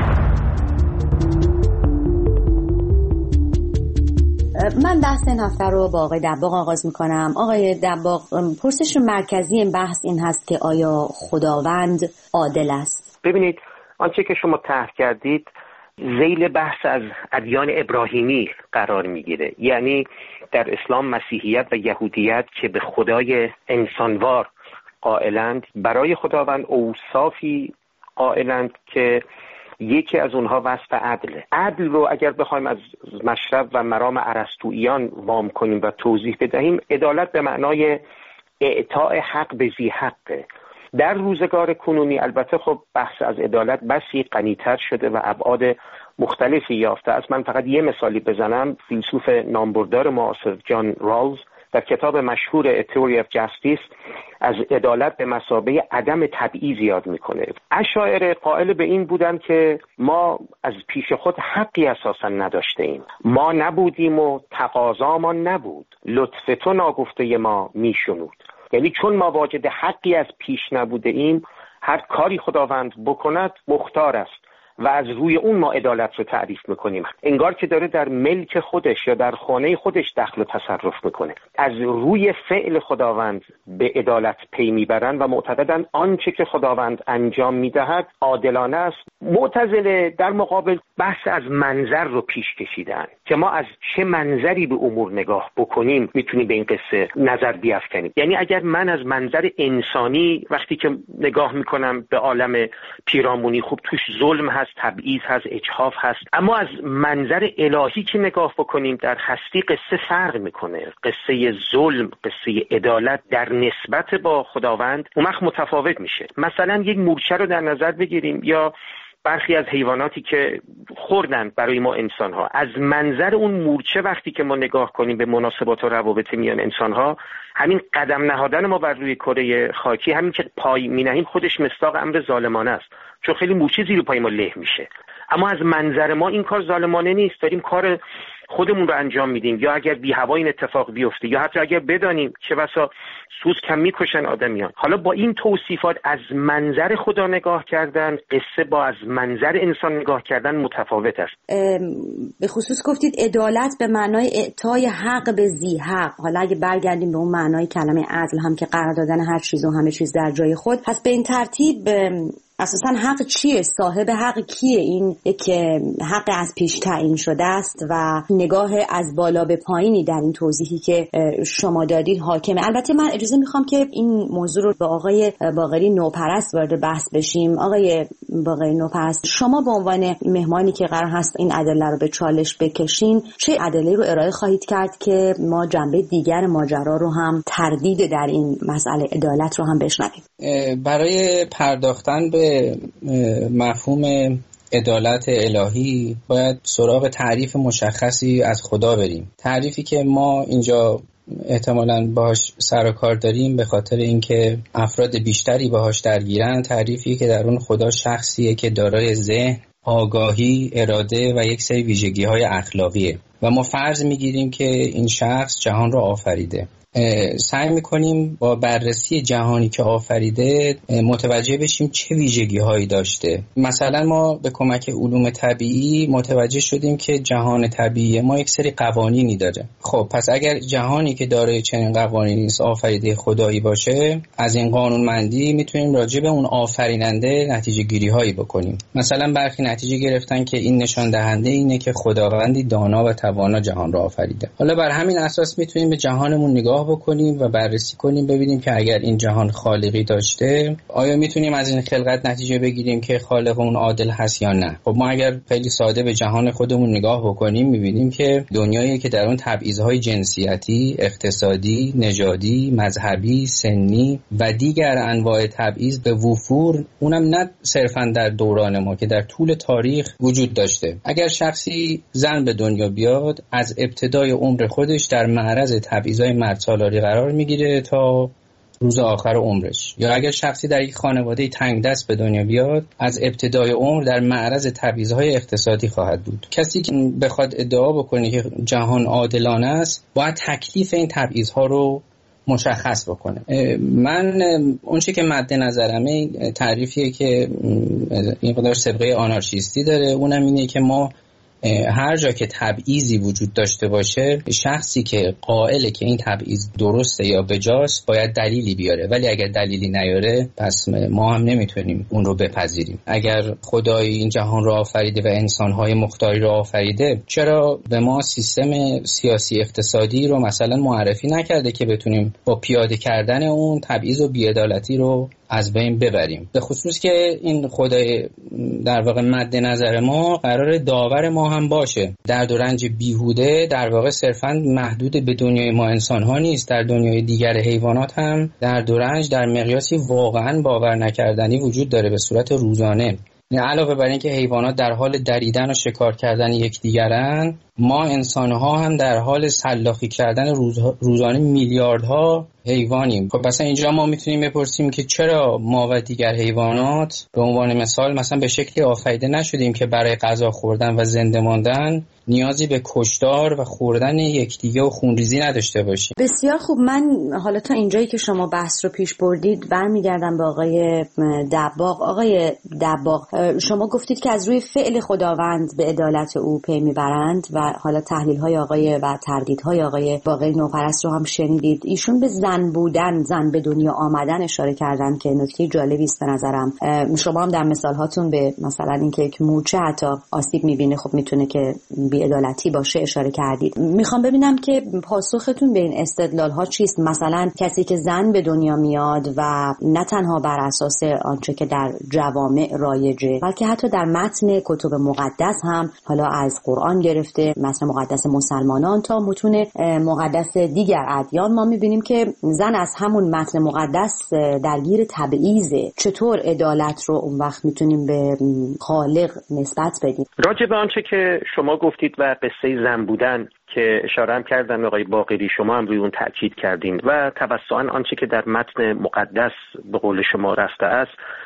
S: من بحث این هفته رو با آقای دباغ آغاز میکنم. آقای دباغ، پرسش مرکزی این بحث این هست که آیا خداوند عادل است؟
R: ببینید، آنچه که شما طرح کردید ذیل بحث از ادیان ابراهیمی قرار میگیره، یعنی در اسلام، مسیحیت و یهودیت که به خدای انسانوار قائلند، برای خداوند اوصافی قائلند که یکی از اونها وصف عدله. عدل رو اگر بخوایم از مشرب و مرام ارسطوییان وام کنیم و توضیح بدهیم، عدالت به معنای اعطاء حق به ذی حقه. در روزگار کنونی البته خب بحث از عدالت بسی غنی‌تر شده و ابعاد مختلفی یافته است. من فقط یه مثالی بزنم. فیلسوف نامبردار معاصر جان رالز در کتاب مشهور A Theory of Justice از عدالت به مثابه عدم تبعیض یاد میکنه. اشاعره قائل به این بودن که ما از پیش خود حقی اساسا نداشته ایم، ما نبودیم و تقاضامان نبود، لطف تو ناگفته ما میشنود. یعنی چون ما واجد حقی از پیش نبوده ایم، هر کاری خداوند بکند مختار است و از روی اون ما عدالت رو تعریف میکنیم. انگار که داره در ملک خودش یا در خانه خودش دخل و تصرف میکنه. از روی فعل خداوند به عدالت پی میبرن و معتقدن آنچه که خداوند انجام میدهد عادلانه است. معتزله در مقابل بحث از منظر رو پیش کشیدن که ما از چه منظری به امور نگاه بکنیم میتونیم به این قصه نظر بیافکنیم. یعنی اگر من از منظر انسانی وقتی که نگاه میکنم به عالم پیرامونی، خب توش ظلم هست، تبعیض هست، اجحاف هست، اما از منظر الهی که نگاه بکنیم در هستی قصه فرق میکنه. قصه ظلم، قصه عدالت در نسبت با خداوند اون وقت متفاوت میشه. مثلا یک مورچه رو در نظر بگیریم یا برخی از حیواناتی که خوردن برای ما انسان‌ها، از منظر اون مورچه وقتی که ما نگاه کنیم به مناسبات و روابط میان انسان‌ها، همین قدم نهادن ما بر روی کره خاکی، همین که پای می‌نهیم خودش مصداق امر ظالمانه است، چون خیلی مورچه زیر پای ما له میشه. اما از منظر ما این کار ظالمانه نیست، داریم کار خودمون رو انجام میدیم یا اگر بی هوا این اتفاق بیفته یا حتی اگر بدانیم چه بسا سوز کم میکشن آدمیان. حالا با این توصیفات از منظر خدا نگاه کردن، قصه با از منظر انسان نگاه کردن متفاوت است.
S: به خصوص گفتید عدالت به معنای اعطای حق به ذی حق. حالا اگه برگردیم به اون معنای کلمه عدل هم که قرار دادن هر چیز و همه چیز در جای خود، پس به این ترتیب اساساً حق چیه؟ صاحب حق کیه؟ این یک حق از پیش تعیین شده است و نگاه از بالا به پایینی در این توضیحی که شما دادید حاکمه. البته من اجازه میخوام که این موضوع رو با آقای باقری نوپرست وارد بحث بشیم. آقای باقری نوپرست، شما به عنوان مهمانی که قرار هست این ادله رو به چالش بکشین، چه ادله رو ارائه خواهید کرد که ما جنبه دیگر ماجرا رو هم، تردید در این مسئله عدالت رو هم بشنویم؟
U: برای پرداختن به مفهوم عدالت الهی باید سراغ تعریف مشخصی از خدا بریم. تعریفی که ما اینجا احتمالاً باهاش سر و کار داریم به خاطر اینکه افراد بیشتری باهاش درگیرن، تعریفی که در اون خدا شخصیه که دارای ذهن، آگاهی، اراده و یک سری ویژگی‌های اخلاقیه و ما فرض می‌گیریم که این شخص جهان رو آفریده. سعی میکنیم با بررسی جهانی که آفریده متوجه بشیم چه ویژگی هایی داشته. مثلا ما به کمک علوم طبیعی متوجه شدیم که جهان طبیعی ما یک سری قوانینی داره. خب پس اگر جهانی که داره چنین قوانینی است آفریده خدایی باشه، از این قانونمندی میتونیم راجع به اون آفریننده نتیجه گیری هایی بکنیم. مثلا برخی نتیجه گرفتن که این نشان دهنده اینه که خداوندی دانا و توانا جهان را آفریده. حالا بر همین اساس میتونیم به جهانمون نگاه بکنیم و بررسی کنیم ببینیم که اگر این جهان خالقی داشته، آیا میتونیم از این خلقت نتیجه بگیریم که خالق اون عادل هست یا نه. خب ما اگر خیلی ساده به جهان خودمون نگاه بکنیم میبینیم که دنیایی که در اون تبعیض‌های جنسیتی، اقتصادی، نژادی، مذهبی، سنی و دیگر انواع تبعیض به وفور، اونم نه صرفاً در دوران ما که در طول تاریخ وجود داشته. اگر شخصی زن به دنیا بیاد، از ابتدای عمر خودش در معرض تبعیض‌های مرد سالاری قرار میگیره تا روز آخر عمرش. یا اگر شخصی در یک خانواده تنگ دست به دنیا بیاد، از ابتدای عمر در معرض تبعیض‌های اقتصادی خواهد بود. کسی که بخواد ادعا بکنه که جهان عادلانه است، باید تکلیف این تبعیض‌ها رو مشخص بکنه. من اون چیزی که مد نظرمه تعریفیه که این قدر سابقه آنارشیستی داره، اونم اینه که ما هر جا که تبعیضی وجود داشته باشه، شخصی که قائله که این تبعیض درسته یا بجاست باید دلیلی بیاره، ولی اگر دلیلی نیاره پس ما هم نمیتونیم اون رو بپذیریم. اگر خدای این جهان رو آفریده و انسان‌های مختاری رو آفریده، چرا به ما سیستم سیاسی اقتصادی رو مثلا معرفی نکرده که بتونیم با پیاده کردن اون تبعیض و بی‌عدالتی رو از بین ببریم؟ به خصوص که این خدای در واقع مد نظر ما قرار داور ما هم باشه. درد و رنج بیهوده در واقع صرفاً محدود به دنیای ما انسان ها نیست، در دنیای دیگر حیوانات هم درد و رنج در مقیاسی واقعاً باور نکردنی وجود داره به صورت روزانه. علاوه بر این که حیوانات در حال دریدن و شکار کردن یکدیگرن، ما انسان‌ها هم در حال سلاخی کردن روز روزانه میلیاردها حیوانیم. خب مثلا اینجا ما میتونیم بپرسیم که چرا ما و دیگر حیوانات به عنوان مثال مثلا به شکلی آفریده نشدیم که برای غذا خوردن و زنده ماندن نیازی به کشتار و خوردن یکدیگه و خونریزی نداشته باشیم.
S: بسیار خوب. من حالا تا اینجایی که شما بحث رو پیش بردید برمیگردم به آقای دباغ. آقای دباغ، شما گفتید که از روی فعل خداوند به عدالت او پی میبرند و حالا تحلیل‌های آقای و تردیدهای آقای باقری نوپرست رو هم شنیدید. ایشون به زن بودن، زن به دنیا آمدن اشاره کردن که نکته جالبی است به نظرم. شما هم در مثال‌هاتون به مثلا اینکه یک مورچه حتی آسیب می‌بینه، خب میتونه که بی‌عدالتی باشه اشاره کردید. میخوام ببینم که پاسختون به این استدلال‌ها چیست؟ مثلا کسی که زن به دنیا میاد و نه تنها بر اساس آنچه که در جوامع رایجه، بلکه حتی در متن کتب مقدس هم، حالا از قرآن گرفته متن مقدس مسلمانان تا متون مقدس دیگر ادیان، ما میبینیم که زن از همون متن مقدس درگیر تبعیضه. چطور عدالت رو اون وقت میتونیم به خالق نسبت بدیم؟
R: راجع به آنچه که شما گفتید و قصه زن بودن که اشاره هم کردن آقای باقری، شما هم روی اون تاکید کردین و توسطاً آنچه که در متن مقدس به قول شما رفته است،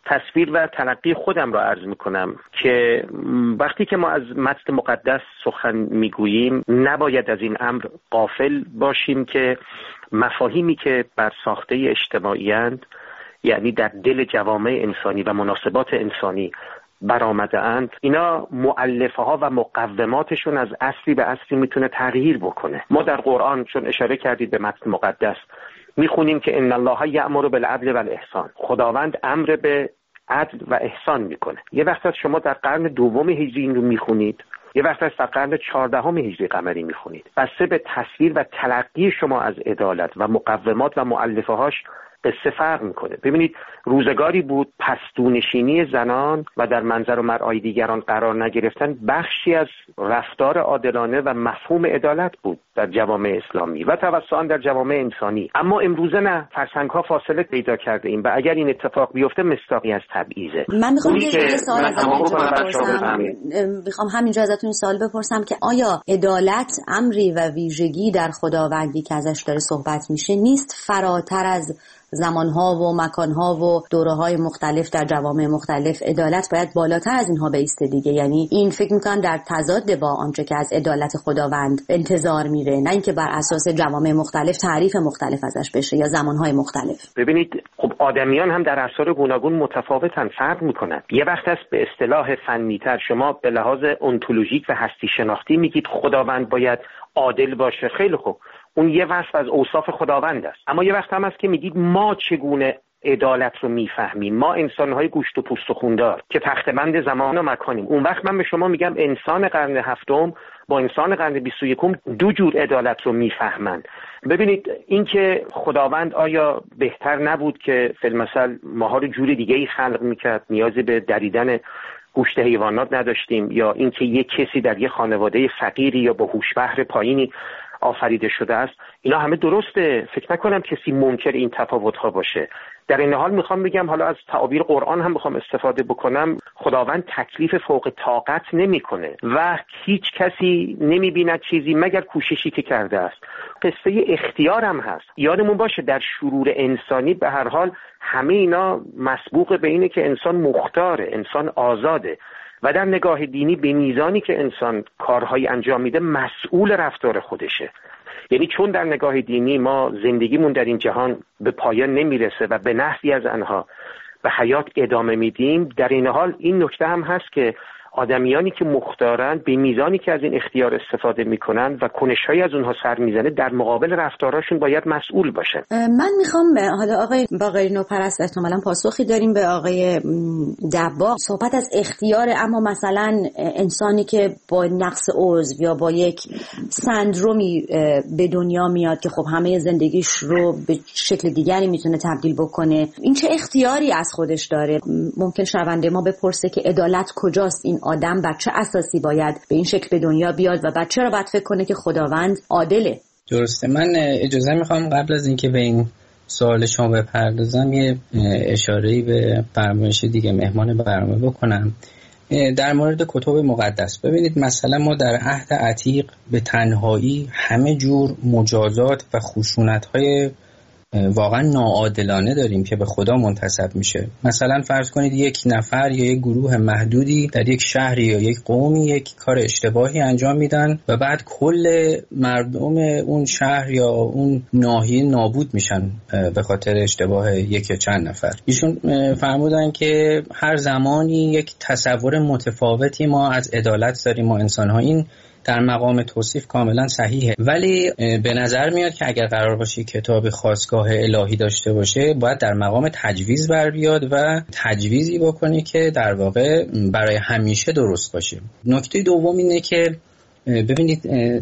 R: تصویر و تلقی خودم را عرض میکنم که وقتی که ما از متن مقدس سخن میگوییم نباید از این امر غافل باشیم که مفاهیمی که بر ساخته اجتماعی اند، یعنی در دل جوامع انسانی و مناسبات انسانی برآمده اند، اینا مؤلفه ها و مقوماتشون از اصلی به اصلی میتونه تغییر بکنه. ما در قرآن چون اشاره کردید به متن مقدس میخونیم که ان الله یأمر بالعدل والاحسان، خداوند امر به عدل و احسان میکنه. یه وقت از شما در قرن دوم هجری این رو میخونید، یه وقت از در قرن چهاردهم هجری قمری میخونید. بسته به تصویر و تلقی شما از عدالت و مقومات و مؤلفه هاش قصه فرق میکنه. ببینید روزگاری بود پستونشینی زنان و در منظر و مرعای دیگران قرار نگرفتن بخشی از رفتار عادلانه و مفهوم عدالت بود در جوامع اسلامی و توسط آن در جوامع انسانی. اما امروزه نه، فرسنگ‌ها فاصله پیدا کرده ایم و اگر این اتفاق بیفته مصداقی از تبعیضه.
S: من میخوام یه سوال ازتون بپرسم، میخوام همینجا ازتون سوال بپرسم که آیا عدالت امری و ویژگی در خداوندی که ازش داره صحبت میشه نیست فراتر از زمانها و مکانها و دوره‌های مختلف در جوامع مختلف؟ عدالت باید بالاتر از اینها بایسته دیگه. یعنی این فکر میکنم در تضاد با آنچه که از عدالت خداوند انتظار میره، نه اینکه بر اساس جوامع مختلف تعریف مختلف ازش بشه یا زمانهای مختلف.
R: ببینید خب آدمیان هم در اثار گوناگون متفاوتن، فرق میکنن. یه وقت است به اصطلاح فنی‌تر شما به لحاظ انتولوژیک و هستی شناختی میگید خداوند باید عادل باشه، خیلی خوب، اون یه وصف از اوصاف خداوند است. اما یه وقت هم است که میگید ما چگونه عدالت رو میفهمیم، ما انسان‌های گوشت و پوست و خوندار که تخته‌بند زمان و مکانیم. اون وقت من به شما میگم انسان قرن هفتم با انسان قرن بیست و یکم دو جور عدالت رو میفهمن. ببینید اینکه خداوند آیا بهتر نبود که فی المثل ماها رو جور دیگه‌ای خلق میکرد، نیازی به دریدن گوشت حیوانات نداشتیم، یا اینکه یک کسی در یک خانواده فقیری یا با هوش‌بهر پایینی آفریده شده است، اینا همه درسته. فکر نکنم کسی منکر این تفاوت‌ها باشه. در این حال میخوام بگم، حالا از تعابیر قرآن هم میخوام استفاده بکنم، خداوند تکلیف فوق طاقت نمیکنه و هیچ کسی نمیبیند چیزی مگر کوششی که کرده است. قصه اختیار هم هست. یادمون باشه در شرور انسانی به هر حال همه اینا مسبوق به اینه که انسان مختاره، انسان آزاده و در نگاه دینی به میزانی که انسان کارهایی انجام میده مسئول رفتار خودشه. یعنی چون در نگاه دینی ما زندگیمون در این جهان به پایان نمیرسه و به نحوی از آنها به حیات ادامه میدیم، در این حال این نکته هم هست که آدمیانی که مختارن به میزانی که از این اختیار استفاده میکنن و کنش‌هایی از اونها سر میزنه در مقابل رفتاراشون باید مسئول باشن.
S: من میخوام حالا آقای باقری نوپرست احتمالاً پاسخی داریم به آقای دباغ، صحبت از اختیار، اما مثلا انسانی که با نقص عضو یا با یک سندرومی به دنیا میاد که خب همه زندگیش رو به شکل دیگری میتونه تبدیل بکنه، این چه اختیاری از خودش داره؟ ممکن شنونده ما بپرسه که عدالت کجاست؟ این آدم بر چه اساسی باید به این شکل به دنیا بیاد و بعد چرا باید فکر کنه که خداوند عادله؟
U: درسته. من اجازه میخوام قبل از اینکه به این سوال شما بپردازم یه اشاره‌ای به فرمایش دیگه مهمان برنامه بکنم در مورد کتب مقدس. ببینید مثلا ما در عهد عتیق به تنهایی همه جور مجازات و خشونت‌های واقعا ناعادلانه داریم که به خدا منتسب میشه. مثلا فرض کنید یک نفر یا یک گروه محدودی در یک شهری یا یک قومی یک کار اشتباهی انجام میدن و بعد کل مردم اون شهر یا اون ناحیه نابود میشن به خاطر اشتباه یک یا چند نفر. ایشون فرمودن که هر زمانی یک تصور متفاوتی ما از عدالت داریم ما انسان‌ها. این در مقام توصیف کاملا صحیحه، ولی به نظر میاد که اگر قرار باشه کتاب خاستگاه الهی داشته باشه باید در مقام تجویز بر بیاد و تجویزی بکنه که در واقع برای همیشه درست باشه. نکته دوم اینه که ببینید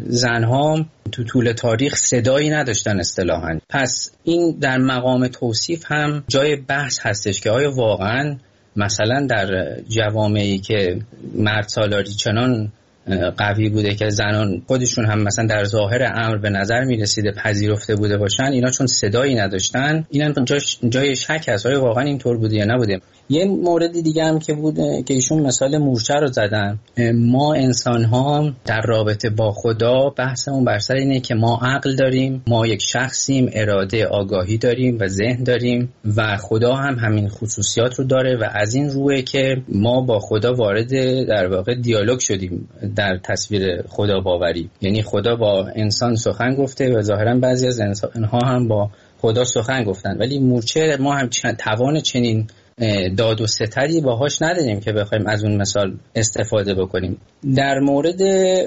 U: زنها تو طول تاریخ صدایی نداشتن اصطلاحاً، پس این در مقام توصیف هم جای بحث هستش که آیا واقعاً مثلا در جوامعی که مرد سالاری چنان قوی بوده که زنان خودشون هم مثلا در ظاهر امر به نظر میرسیده پذیرفته بوده باشن، اینا چون صدایی نداشتن اینا جای شک هست آیا واقعا اینطور بوده یا نبوده. یه مورد دیگه هم که بود که ایشون مثال مورچه رو زدن، ما انسان ها در رابطه با خدا بحثمون بر سر اینه که ما عقل داریم، ما یک شخصیم، اراده، آگاهی داریم و ذهن داریم و خدا هم همین خصوصیات رو داره و از این روه که ما با خدا وارد در واقع دیالوگ شدیم در تصویر خدا باوری، یعنی خدا با انسان سخن گفته و ظاهرا بعضی از انسان‌ها هم با خدا سخن گفتن، ولی مورچه ما هم توان چنین داد و ستری باهاش نداریم که بخوایم از اون مثال استفاده بکنیم. در مورد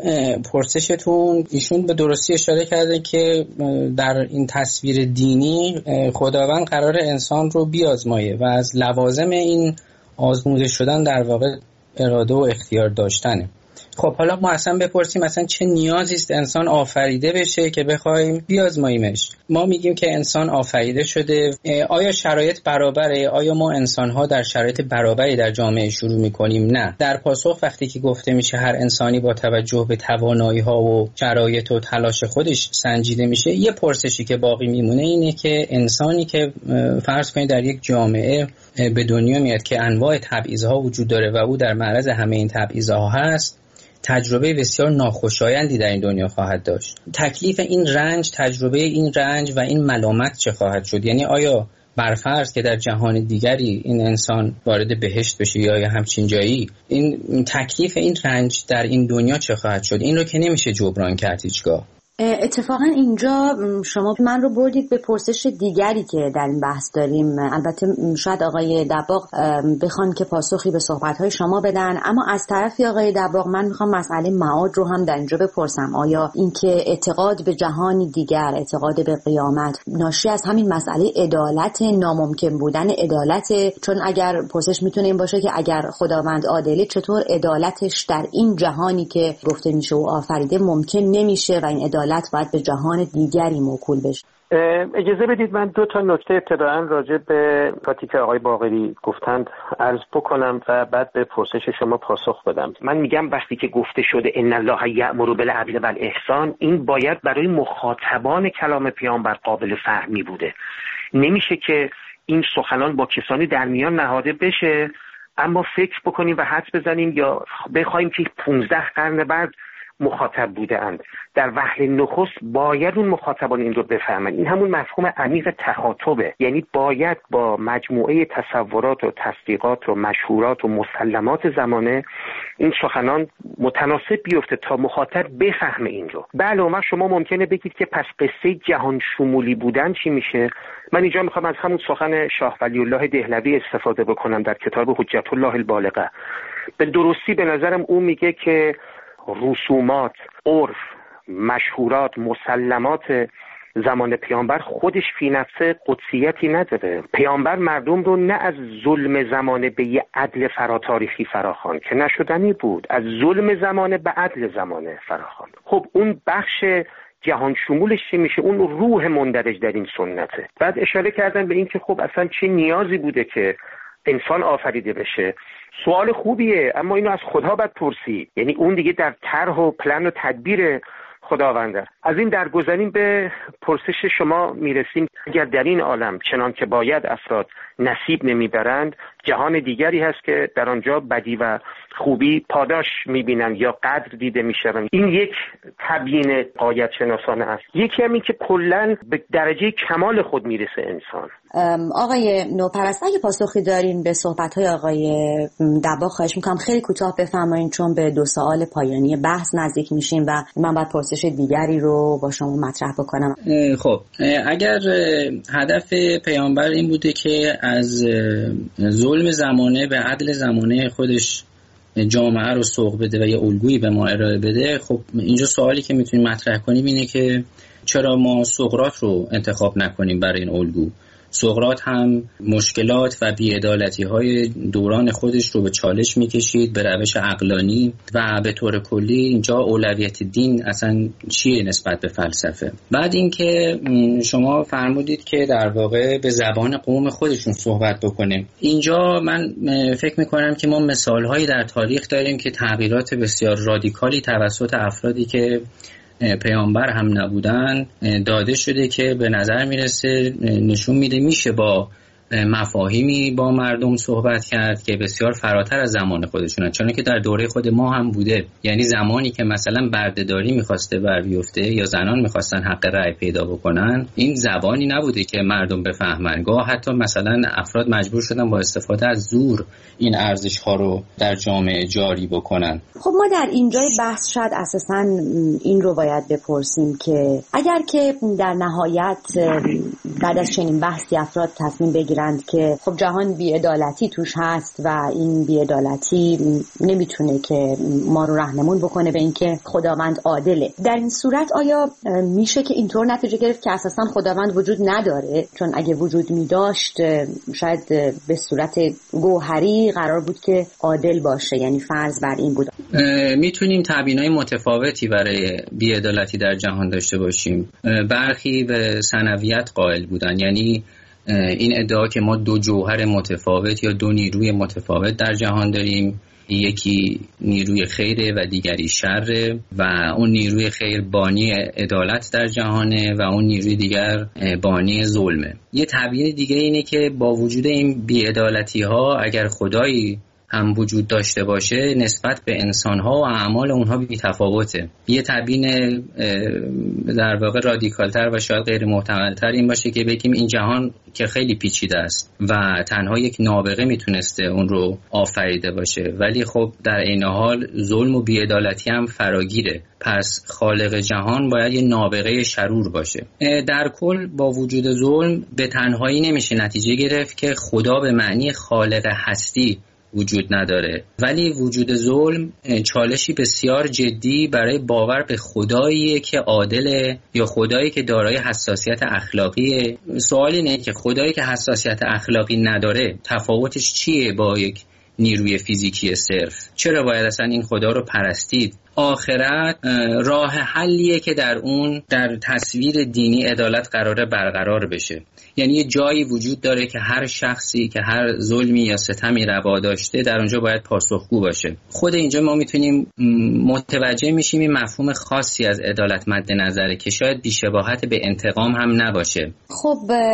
U: پرسشتون ایشون به درستی اشاره کرده که در این تصویر دینی خداوند قرار انسان رو بیازمایه و از لوازم این آزموده شدن در واقع اراده و اختیار داشتنه. خب حالا ما اصلا بپرسیم مثلا چه نیازی است انسان آفریده بشه که بخوایم بیازماییمش؟ ما میگیم که انسان آفریده شده، آیا شرایط برابره؟ آیا ما انسان‌ها در شرایط برابری در جامعه شروع می‌کنیم؟ نه. در پاسخ وقتی که گفته میشه هر انسانی با توجه به توانایی‌ها و شرایط و تلاش خودش سنجیده میشه، یه پرسشی که باقی میمونه اینه که انسانی که فرض کنید در یک جامعه به دنیا میاد که انواع تبعیض‌ها وجود داره و او در معرض همه این تبعیض‌ها هست، تجربه بسیار ناخوشایندی در این دنیا خواهد داشت. تکلیف این رنج، تجربه این رنج و این ملامت چه خواهد شد؟ یعنی آیا برفرض که در جهان دیگری این انسان وارد بهشت بشه یا همچین جایی، این تکلیف این رنج در این دنیا چه خواهد شد؟ این رو که نمیشه جبران کرد هیچگاه.
S: اتفاقا اینجا شما من رو بردید به پرسش دیگری که در این بحث داریم. البته شاید آقای دباغ بخوان که پاسخی به صحبت‌های شما بدن، اما از طرفی آقای دباغ من میخوام مسئله معاد رو هم در اینجا بپرسم. آیا اینکه اعتقاد به جهانی دیگر، اعتقاد به قیامت ناشی از همین مسئله عدالت، ناممکن بودن عدالت؟ چون اگر پرسش میتونه این باشه که اگر خداوند عادله چطور عدالتش در این جهانی که گفته میشه و آفریده ممکن نمیشه و این عدالت باید به جهان دیگری موکول بشه؟
R: اجازه بدید من دو تا نکته ابتداً راجع به کاتی که آقای باقری گفتند عرض بکنم و بعد به پرسش شما پاسخ بدم. من میگم وقتی که گفته شده ان الله یأمر بالعدل والاحسان، این باید برای مخاطبان کلام پیامبر قابل فهمی بوده. نمیشه که این سخنان با کسانی در میان نهاده بشه اما فکر بکنیم و حدس بزنیم یا بخوایم که پانزده قرن بعد مخاطب بوده اند. در وهله نخست باید اون مخاطبان این رو بفهمن. این همون مفهوم عمیق تخاطبه، یعنی باید با مجموعه تصورات و تصدیقات و مشهورات و مسلمات زمانه این سخنان متناسب بیفته تا مخاطب بفهمه این رو. بله اون شما ممکنه بگید که پس قصه جهان شمولی بودن چی میشه؟ من اینجا میخوام از همون سخن شاه ولی الله دهلوی استفاده بکنم در کتاب حجت الله البالغه. به درستی به نظرم اون میگه که رسومات، عرف، مشهورات، مسلمات زمان پیامبر خودش فی نفسه قدسیتی نداره. پیامبر مردم رو نه از ظلم زمانه به یه عدل فراتاریخی فراخواند که نشدنی بود، از ظلم زمانه به عدل زمانه فراخواند. خب اون بخش جهان شمولش چی میشه؟ اون روح مندرج در این سنته. بعد اشاره کردن به این که خب اصلا چه نیازی بوده که انسان آفریده بشه. سوال خوبیه اما اینو از خدا باید پرسید، یعنی اون دیگه در طرح و پلن و تدبیر خداونده. از این درگذریم به پرسش شما میرسیم. اگر در این عالم چنان که باید افراد نصیب نمیبرند، جهان دیگری هست که در آنجا بدی و خوبی پاداش میبینن یا قدر دیده میشن. این یک تبیین غایت شناسانه است. یکی هم این که کلن به درجه کمال خود میرسه انسان.
S: آقای نوپرست اگه پاسخی دارین به صحبت‌های آقای دباغ خواهش میکنم خیلی کوتاه بفرمایید، چون به دو سوال پایانی بحث نزدیک میشیم و من باید پرسش دیگری رو با شما مطرح بکنم.
U: خب اگر هدف پیامبر این بوده که از ظلم زمانه به عدل زمانه خودش جامعه رو سوق بده و یه الگویی به ما ارائه بده، خب اینجا سوالی که میتونیم مطرح کنیم اینه که چرا ما سقراط رو انتخاب نکنیم برای این الگو؟ سقراط هم مشکلات و بی‌عدالتی‌های دوران خودش رو به چالش می‌کشید به روش عقلانی و به طور کلی اینجا اولویت دین اصلا چیه نسبت به فلسفه. بعد اینکه شما فرمودید که در واقع به زبان قوم خودشون صحبت بکنیم. اینجا من فکر می‌کنم که ما مثال‌هایی در تاریخ داریم که تغییرات بسیار رادیکالی توسط افرادی که پیامبر هم نبودن داده شده که به نظر میرسه نشون میده میشه با مفاهیمی با مردم صحبت کرد که بسیار فراتر از زمان خودشونه، چون که در دوره خود ما هم بوده. یعنی زمانی که مثلا بردهداری میخواسته بر بیفته یا زنان میخواستن حق رأی پیدا بکنن، این زبانی نبوده که مردم بفهمن. گاه حتی مثلا افراد مجبور شدن با استفاده از زور این ارزش ها رو در جامعه جاری بکنن.
S: خب ما در اینجای بحث شاید اساساً این رو باید بپرسیم که اگر که در نهایت بعد از چنین بحثی افراد تصمیم بگیرن که خب جهان بی‌عدالتی توش هست و این بی‌عدالتی نمیتونه که ما رو راهنمون بکنه به اینکه خداوند عادله، در این صورت آیا میشه که اینطور نتیجه گرفت که اساساً خداوند وجود نداره؟ چون اگه وجود میداشت شاید به صورت گوهری قرار بود که عادل باشه، یعنی فرض بر این بود.
U: میتونیم تبیین‌های متفاوتی برای بی‌عدالتی در جهان داشته باشیم. برخی به ثنویت قائل بودن، یعنی این ادعا که ما دو جوهر متفاوت یا دو نیروی متفاوت در جهان داریم، یکی نیروی خیره و دیگری شره و اون نیروی خیر بانی عدالت در جهانه و اون نیروی دیگر بانی ظلمه. یه تبیین دیگه اینه که با وجود این بی‌عدالتی ها اگر خدایی هم وجود داشته باشه نسبت به انسان‌ها و اعمال اونها بی‌تفاوته. یه تبیین در واقع رادیکال‌تر و شاید غیر محتمل‌تر این باشه که بگیم این جهان که خیلی پیچیده است و تنها یک نابغه میتونسته اون رو آفریده باشه، ولی خب در عین حال ظلم و بی‌عدالتی هم فراگیره. پس خالق جهان باید یه نابغه شرور باشه. در کل با وجود ظلم به تنهایی نمیشه نتیجه گرفت که خدا به معنی خالق هستی وجود نداره، ولی وجود ظلم چالشی بسیار جدی برای باور به خداییه که عادله یا خدایی که دارای حساسیت اخلاقیه. سوال اینه که خدایی که حساسیت اخلاقی نداره تفاوتش چیه با یک نیروی فیزیکی صرف؟ چرا باید اصلا این خدا رو پرستید؟ آخرت راه حلیه که در اون در تصویر دینی عدالت قراره برقرار بشه. یعنی یه جایی وجود داره که هر شخصی که هر ظلمی یا ستمی روا داشته در اونجا باید پاسخگو باشه. خود اینجا ما میتونیم متوجه میشیم این مفهوم خاصی از عدالت مد نظره که شاید بی‌شباهت به انتقام هم نباشه.
S: خب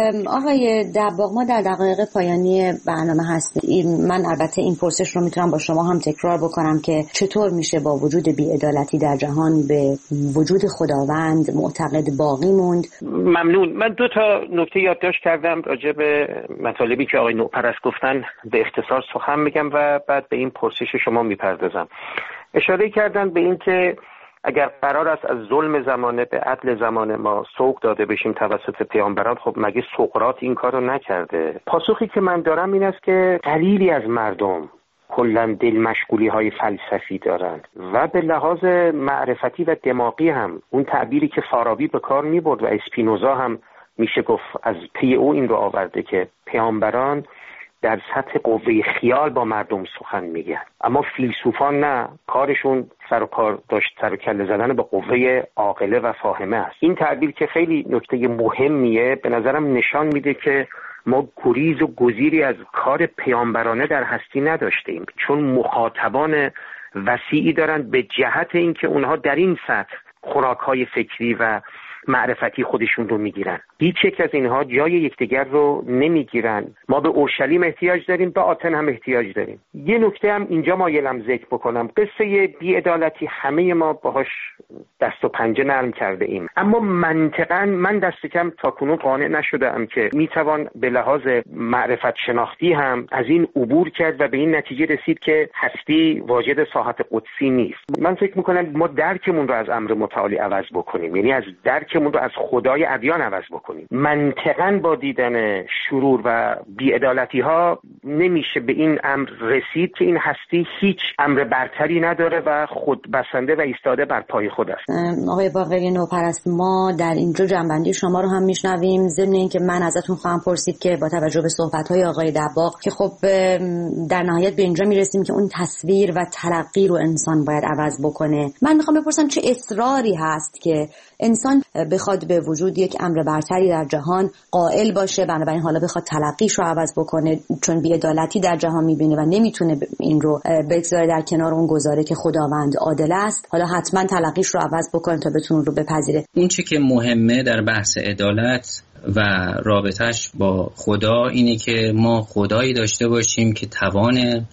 S: آقای دباغ، ما در دقایق پایانی برنامه هستیم. من البته این پرسش رو میتونم با شما هم تکرار بکنم که چطور میشه با وجود بی‌عدالتی در جهان به وجود خداوند معتقد باقی موند؟
R: ممنون. من دو تا نکته یادداشت کردم راجع به مطالبی که آقای نوپرست گفتن، به اختصار سخن میگم و بعد به این پرسش شما میپردازم. اشاره کردن به این که اگر قرار است از ظلم زمانه به عدل زمانه ما سوق داده بشیم توسط پیامبران، خب مگه سقراط این کارو نکرده؟ پاسخی که من دارم این است که قلیلی از مردم کلاً دل مشغولی های فلسفی دارند و به لحاظ معرفتی و دماغی هم اون تعبیری که فارابی به کار می برد و اسپینوزا هم میشه گفت از پی او این رو آورده که پیامبران در سطح قوه خیال با مردم سخن میگن، اما فیلسوفان نه، کارشون سر و کار داشت سر و کله زدن به قوه عاقله و فاهمه است. این تعبیر که خیلی نکته مهمیه به نظرم نشان میده که ما گریز و گزیری از کار پیامبرانه در هستی نداشتیم، چون مخاطبان وسیعی دارند به جهت اینکه اونها در این سطح خوراک‌های فکری و معرفتی خودشون رو میگیرن. هیچ یک از اینها جای یکدیگر رو نمیگیرن. ما به اورشلیم احتیاج داریم، به آتن هم احتیاج داریم. یه نکته هم اینجا مایلم ذکر بکنم، قصه بی‌عدالتی همه ما باهاش دست و پنجه نرم کرده ایم، اما منطقاً من دست کم تاکنون قانع نشدم که میتوان به لحاظ معرفت شناختی هم از این عبور کرد و به این نتیجه رسید که هستی واجد ساحت قدسی نیست. من فکر میکنم ما درکمون رو از امر متعالی عوض بکنیم، یعنی از درک فکرمون رو از خدای ادیان عوض بکنیم. منطقاً با دیدن شرور و بی‌عدالتی ها نمیشه به این امر رسید که این هستی هیچ امر برتری نداره و خود بسنده و ایستاده بر پای خود است.
S: آقای باقری نوپرست، ما در اینجا جنبندی شما رو هم میشنویم، ضمن اینکه من ازتون خواهم پرسید که با توجه به صحبت‌های آقای دباغ که خب در نهایت به اینجا میرسیم که اون تصویر و تلقی رو انسان باید عوض بکنه. من میخوام بپرسم چه اصراری هست که انسان بخواد به وجود یک امر برتری در جهان قائل باشه، بنابراین حالا بخواد تلقیش رو عوض بکنه چون بی‌عدالتی در جهان میبینه و نمیتونه این رو بگذاره در کنار اون گزاره که خداوند عادل است، حالا حتما تلقیش رو عوض بکنه تا بتونه رو بپذیره.
U: اون چی که مهمه در بحث عدالت و رابطش با خدا اینه که ما خدایی داشته باشیم که توان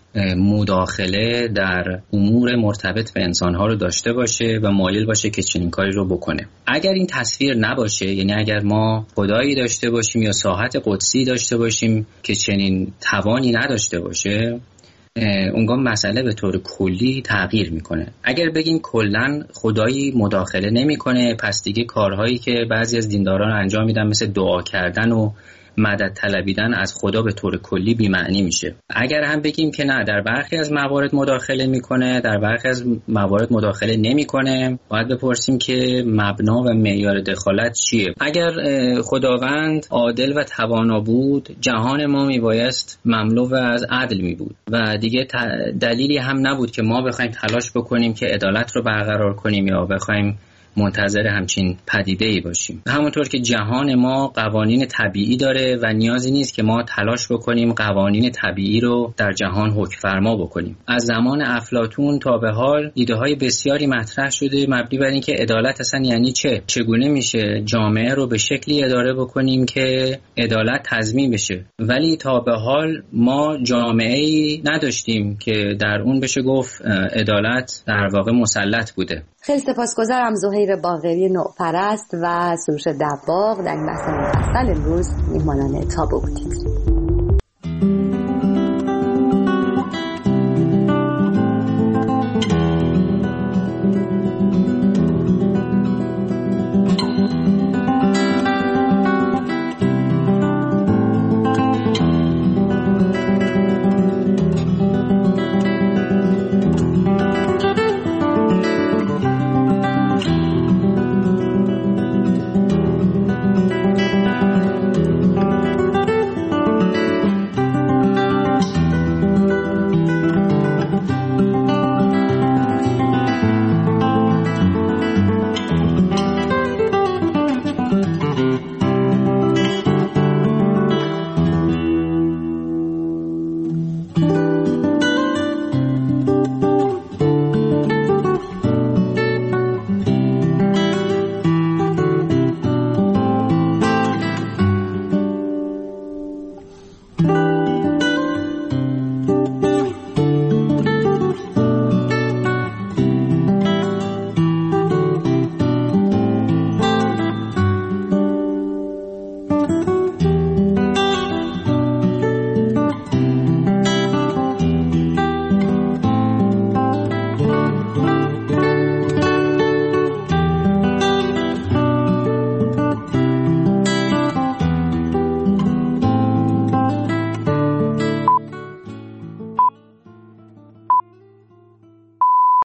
U: مداخله در امور مرتبط به انسانها رو داشته باشه و مایل باشه که چنین کاری رو بکنه. اگر این تصویر نباشه، یعنی اگر ما خدایی داشته باشیم یا ساحت قدسی داشته باشیم که چنین توانی نداشته باشه، اونگاه مسئله به طور کلی تغییر میکنه. اگر بگیم کلن خدایی مداخله نمیکنه، پس دیگه کارهایی که بعضی از دینداران انجام میدن مثل دعا کردن و مدد طلبیدن از خدا به طور کلی بی معنی میشه. اگر هم بگیم که نه، در برخی از موارد مداخله میکنه، در برخی از موارد مداخله نمیکنه، باید بپرسیم که مبنا و معیار دخالت چیه. اگر خداوند عادل و توانا بود، جهان ما میبایست مملو از عدل میبود و دیگه دلیلی هم نبود که ما بخوایم تلاش بکنیم که عدالت رو برقرار کنیم یا بخوایم منتظر همچین پدیده‌ای باشیم. همونطور که جهان ما قوانین طبیعی داره و نیازی نیست که ما تلاش بکنیم قوانین طبیعی رو در جهان حکم فرما بکنیم. از زمان افلاطون تا به حال ایده‌های بسیاری مطرح شده مبنی بر اینکه عدالت اصلا یعنی چه؟ چگونه میشه جامعه رو به شکلی اداره بکنیم که عدالت تضمین بشه؟ ولی تا به حال ما جامعه‌ای نداشتیم که در اون بشه گفت عدالت در واقع مسلط بوده.
S: خیلی سپاسگزارم زهیر باقری نوپرست و سروش دباغ در این بحث مفصل امروز میهمانان تابو بودید.